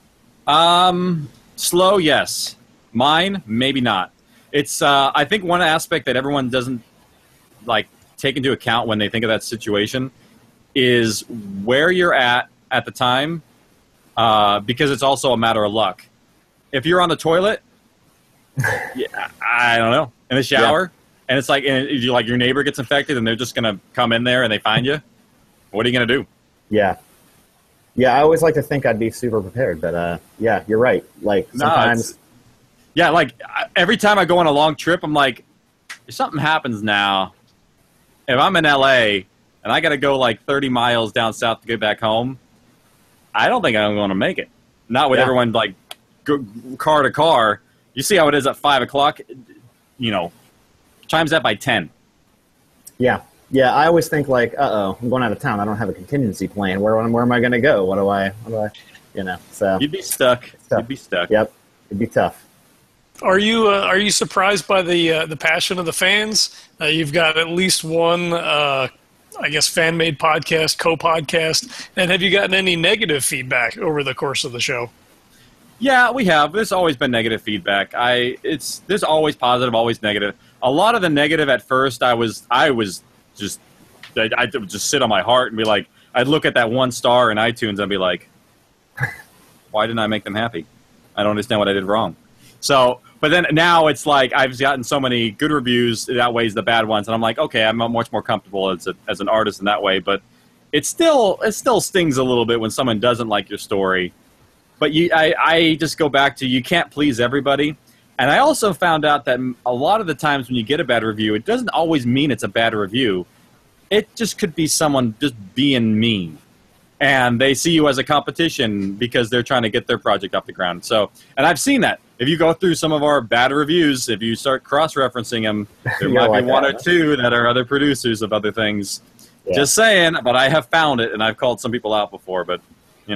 Slow, yes. Mine, maybe not. It's I think one aspect that everyone doesn't like take into account when they think of that situation is where you're at the time, because it's also a matter of luck. If you're on the toilet, yeah, I don't know, in the shower, and it's like, and your neighbor gets infected, and they're just gonna come in there and they find you. What are you gonna do? Yeah. I always like to think I'd be super prepared, but yeah, you're right. Like sometimes, like every time I go on a long trip, I'm like, if something happens now, if I'm in LA and I got to go like 30 miles down south to get back home, I don't think I'm going to make it. Not with everyone like car to car. You see how it is at 5 o'clock, times that by 10. Yeah. I always think like, I'm going out of town. I don't have a contingency plan. Where am I going to go? What do I, so. You'd be stuck. You'd be stuck. Yep. It'd be tough. Are you surprised by the passion of the fans? You've got at least one, I guess, fan-made podcast, co-podcast. And have you gotten any negative feedback over the course of the show? Yeah, we have. There's always been negative feedback. There's always positive, always negative. A lot of the negative at first, I'd just sit on my heart and be like, I'd look at that 1 star in iTunes and be like, why didn't I make them happy? I don't understand what I did wrong. So, but then now it's like I've gotten so many good reviews that outweighs the bad ones, and I'm like, okay, I'm much more comfortable as an artist in that way. But it still stings a little bit when someone doesn't like your story. But I just go back to, you can't please everybody. And I also found out that a lot of the times when you get a bad review, it doesn't always mean it's a bad review. It just could be someone just being mean. And they see you as a competition because they're trying to get their project off the ground. So, and I've seen that. If you go through some of our bad reviews, if you start cross-referencing them, there might be one or two that are other producers of other things. Yeah. Just saying, but I have found it, and I've called some people out before, but,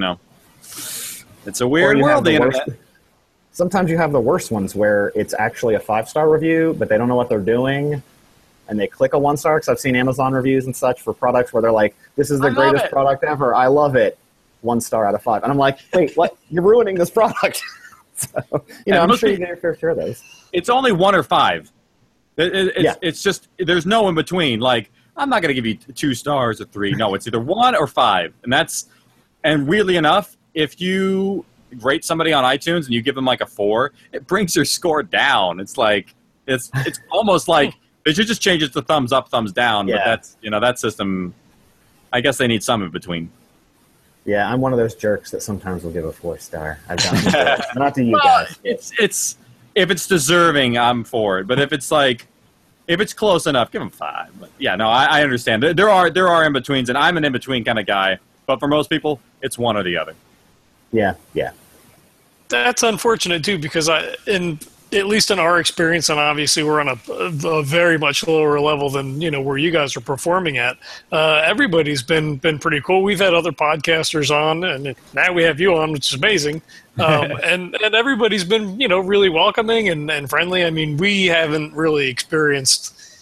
it's a weird world, the internet. Sometimes you have the worst ones where it's actually a 5-star review, but they don't know what they're doing, and they click a 1 star, because I've seen Amazon reviews and such for products where they're like, this is the greatest product ever, I love it, 1 star out of 5. And I'm like, wait, what? You're ruining this product. So, I'm sure you get your fair share of those. It's only 1 or 5. It's just, there's no in between. Like, I'm not going to give you 2 stars or 3. No, it's either 1 or 5. And weirdly enough, if you rate somebody on iTunes and you give them like a 4, it brings your score down. It's like, it's almost like they should just change it to thumbs up, thumbs down. Yeah. But that's, that system, I guess they need some in between. Yeah, I'm one of those jerks that sometimes will give a 4-star. I've done not to you guys. It's if it's deserving, I'm for it. But if it's close enough, give them 5. But yeah, no, I understand. There are in betweens, and I'm an in between kind of guy. But for most people, it's one or the other. Yeah. That's unfortunate too, because at least in our experience, and obviously we're on a very much lower level than where you guys are performing at. Everybody's been pretty cool. We've had other podcasters on, and now we have you on, which is amazing. And everybody's been really welcoming and friendly. I mean, we haven't really experienced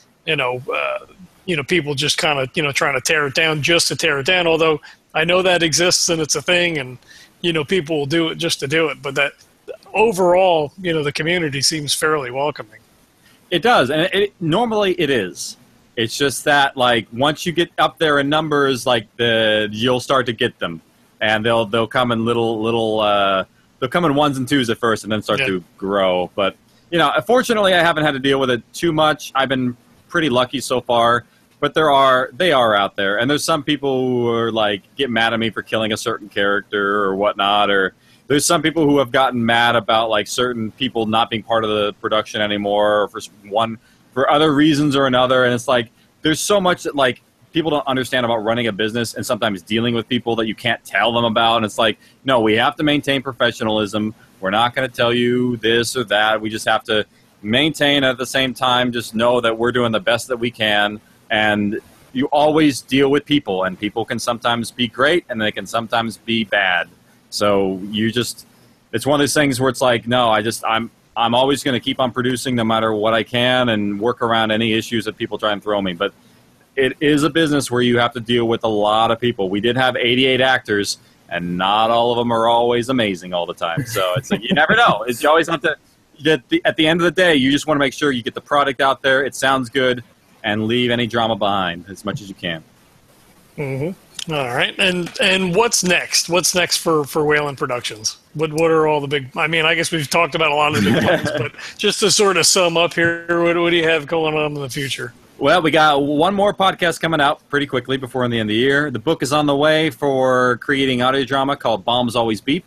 people just kind of trying to tear it down just to tear it down. Although I know that exists and it's a thing, and people will do it just to do it, but that overall, the community seems fairly welcoming. It does, and normally it is. It's just that, like, once you get up there in numbers, like you'll start to get them, and they'll come in they'll come in ones and twos at first, and then start to grow. But fortunately, I haven't had to deal with it too much. I've been pretty lucky so far. But they are out there, and there's some people who are like get mad at me for killing a certain character or whatnot, or there's some people who have gotten mad about like certain people not being part of the production anymore, or for other reasons or another. And it's like there's so much that like people don't understand about running a business, and sometimes dealing with people that you can't tell them about. And it's like, no, we have to maintain professionalism. We're not going to tell you this or that. We just have to maintain at the same time. Just know that we're doing the best that we can. And you always deal with people, and people can sometimes be great, and they can sometimes be bad. So it's one of those things where it's like, no, I'm always going to keep on producing no matter what I can, and work around any issues that people try and throw me. But it is a business where you have to deal with a lot of people. We did have 88 actors, and not all of them are always amazing all the time. So it's like, you never know. You always have to, at the end of the day, you just want to make sure you get the product out there, it sounds good, and leave any drama behind as much as you can. Mm-hmm. All right, and what's next? What's next for Whalen Productions? What are all the big? I mean, I guess we've talked about a lot of the big plans, but just to sort of sum up here, what do you have going on in the future? Well, we got one more podcast coming out pretty quickly before the end of the year. The book is on the way for creating audio drama called Bombs Always Beep.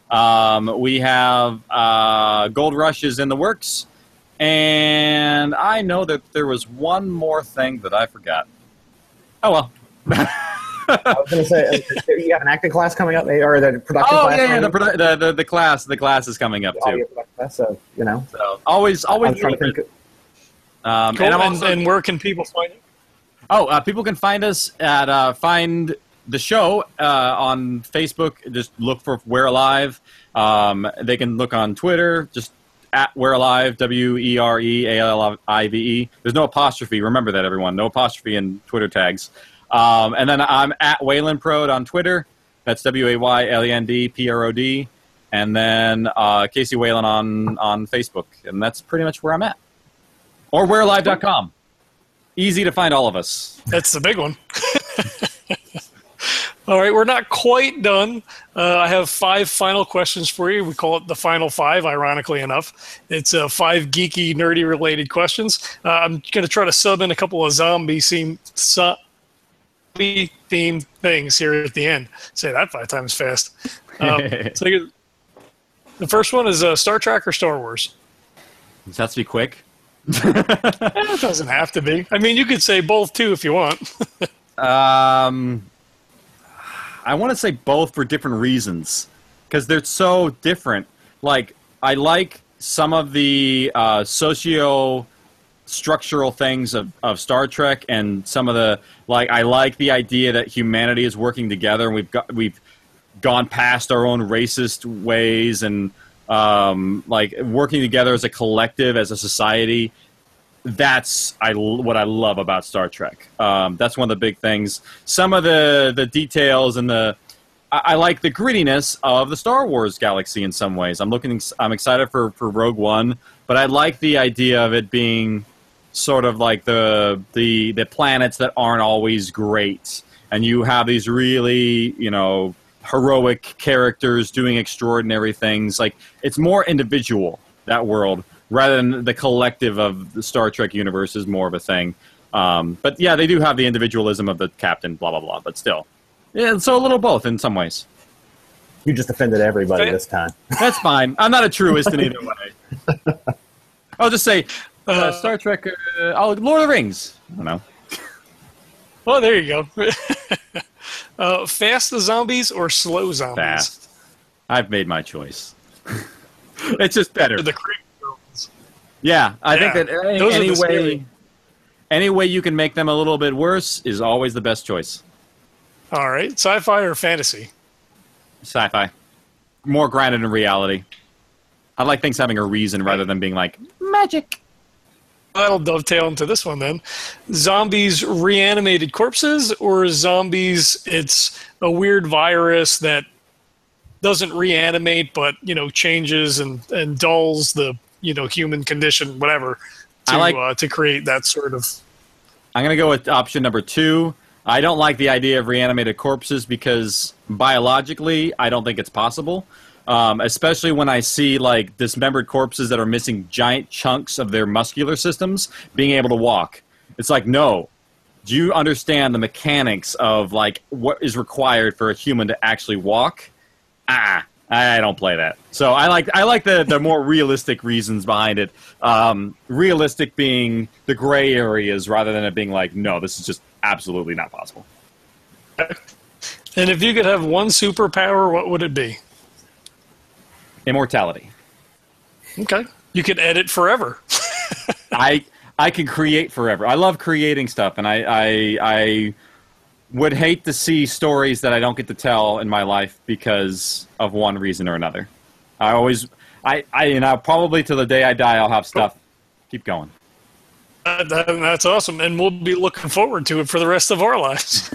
We have Gold Rush is in the works. And I know that there was one more thing that I forgot. Oh, well. I was going to say, you have an acting class coming up, or the production class? Oh, yeah, the class is coming up, too. So, So, always I'm trying to think. Cool. And where can people find it? Oh, people can find us at find the show on Facebook. Just look for We're Alive. They can look on Twitter, just at We're Alive, WEREALIVE. There's no apostrophe. Remember that, everyone. No apostrophe in Twitter tags. And then I'm at WaylandProd on Twitter. That's WAYLENDPROD. And then Casey Whalen on Facebook. And that's pretty much where I'm at. Or We'reAlive.com. Easy to find all of us. That's the big one. All right, we're not quite done. I have 5 final questions for you. We call it the final 5, ironically enough. It's 5 geeky, nerdy-related questions. I'm going to try to sub in a couple of zombie-themed things here at the end. Say that 5 times fast. The first one is Star Trek or Star Wars? Does that have to be quick? It doesn't have to be. I mean, you could say both, too, if you want. I want to say both for different reasons, because they're so different. Like, I like some of the socio-structural things of Star Trek, and some of the, like, I like the idea that humanity is working together, and we've gone past our own racist ways, and like working together as a collective, as a society. That's what I love about Star Trek. That's one of the big things. Some of the details and I like the grittiness of the Star Wars galaxy in some ways. I'm excited for Rogue One, but I like the idea of it being sort of like the planets that aren't always great, and you have these really heroic characters doing extraordinary things. Like, it's more individual, that world, rather than the collective of the Star Trek universe is more of a thing. But yeah, they do have the individualism of the captain, blah, blah, blah, but still. Yeah, so a little both in some ways. You just offended everybody this time. That's fine. I'm not a truist in either way. I'll just say Star Trek, Lord of the Rings. I don't know. Well, there you go. Fast zombies or slow zombies? Fast. I've made my choice. It's just better. The creepy zombies. Yeah, I think that any way you can make them a little bit worse is always the best choice. All right. Sci-fi or fantasy? Sci-fi. More grounded in reality. I like things having a reason rather than being like, magic. That'll dovetail into this one then. Zombies reanimated corpses, or zombies it's a weird virus that doesn't reanimate, but changes and dulls the human condition, whatever, to create that sort of. I'm going to go with option number 2. I don't like the idea of reanimated corpses because biologically, I don't think it's possible. Especially when I see like dismembered corpses that are missing giant chunks of their muscular systems being able to walk. It's like, no. Do you understand the mechanics of like what is required for a human to actually walk? I don't play that. So I like the more realistic reasons behind it. Realistic being the gray areas rather than it being like, no, this is just absolutely not possible. And if you could have one superpower, what would it be? Immortality. Okay. You could edit forever. I can create forever. I love creating stuff, and I would hate to see stories that I don't get to tell in my life because of one reason or another. Probably to the day I die, I'll have stuff. Keep going. That's awesome, and we'll be looking forward to it for the rest of our lives.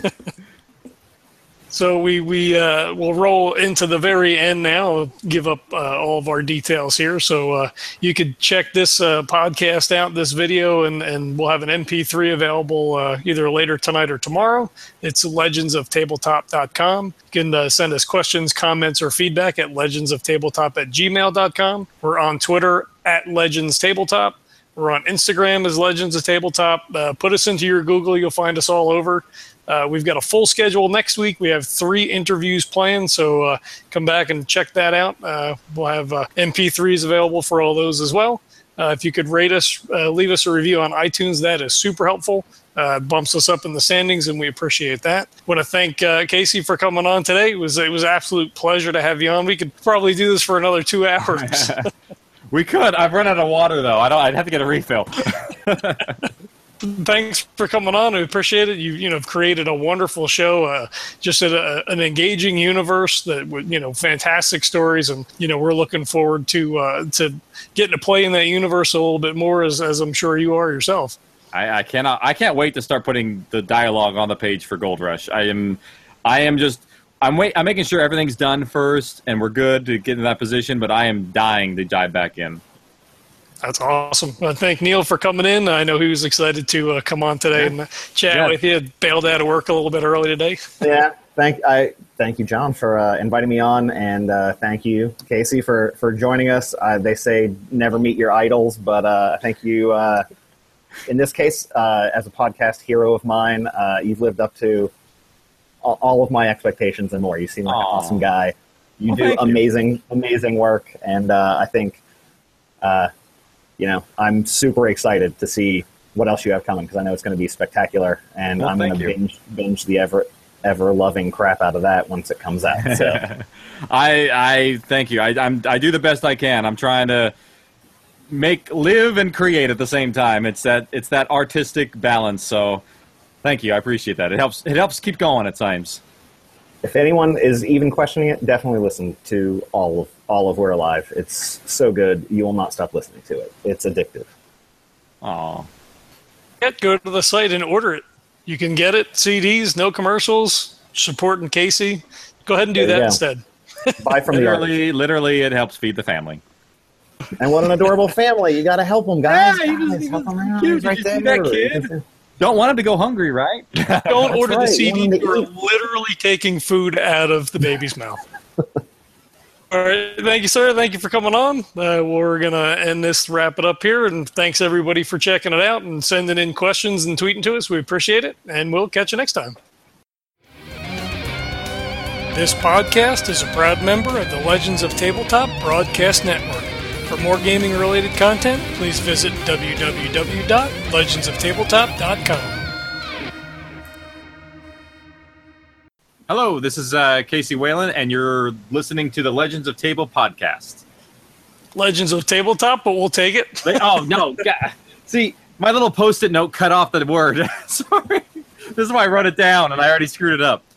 So we'll roll into the very end now, give up all of our details here. So you could check this podcast out, this video, and we'll have an MP3 available either later tonight or tomorrow. It's legendsoftabletop.com. You can send us questions, comments, or feedback at legendsoftabletop@gmail.com. We're on Twitter at legendstabletop. We're on Instagram as Legends of Tabletop. Put us into your Google. You'll find us all over. We've got a full schedule next week. We have 3 interviews planned, so come back and check that out. We'll have MP3s available for all those as well. If you could rate us, leave us a review on iTunes, that is super helpful. Bumps us up in the standings, and we appreciate that. Want to thank Casey for coming on today. It was an absolute pleasure to have you on. We could probably do this for another 2 hours. We could. I've run out of water, though. I'd have to get a refill. Thanks for coming on. We appreciate it. You've created a wonderful show, just an engaging universe that fantastic stories, and we're looking forward to getting to play in that universe a little bit more, as I'm sure you are yourself. I can't wait to start putting the dialogue on the page for Gold Rush. I'm making sure everything's done first, and we're good to get in that position. But I am dying to dive back in. That's awesome. I thank Neil for coming in. I know he was excited to come on today and chat with you. Bailed out of work a little bit early today. Yeah, thank you, John, for inviting me on, and thank you, Casey, for joining us. They say never meet your idols, but thank you. In this case, as a podcast hero of mine, you've lived up to all of my expectations and more. You seem like an awesome guy. You do amazing work, and I think. I'm super excited to see what else you have coming because I know it's going to be spectacular, and I'm going to binge the ever loving crap out of that once it comes out. So, I thank you. I do the best I can. I'm trying to live and create at the same time. It's that artistic balance. So, thank you. I appreciate that. It helps keep going at times. If anyone is even questioning it, definitely listen to all of We're Alive. It's so good. You will not stop listening to it. It's addictive. Aw. Go to the site and order it. You can get it, CDs, no commercials, supporting Casey. Go ahead and do that instead. Buy from literally, it helps feed the family. And what an adorable family. You got to help them, guys. Yeah, help them out. Cute. Right there. That kid? Don't want him to go hungry, right? Don't order the CD. You're literally taking food out of the baby's mouth. All right. Thank you, sir. Thank you for coming on. We're going to end this, wrap it up here. And thanks, everybody, for checking it out and sending in questions and tweeting to us. We appreciate it. And we'll catch you next time. This podcast is a proud member of the Legends of Tabletop Broadcast Network. For more gaming-related content, please visit www.legendsoftabletop.com. Hello, this is Casey Whalen, and you're listening to the Legends of Table podcast. Legends of Tabletop, but we'll take it. Oh, no. See, my little Post-it note cut off the word. Sorry. This is why I wrote it down, and I already screwed it up.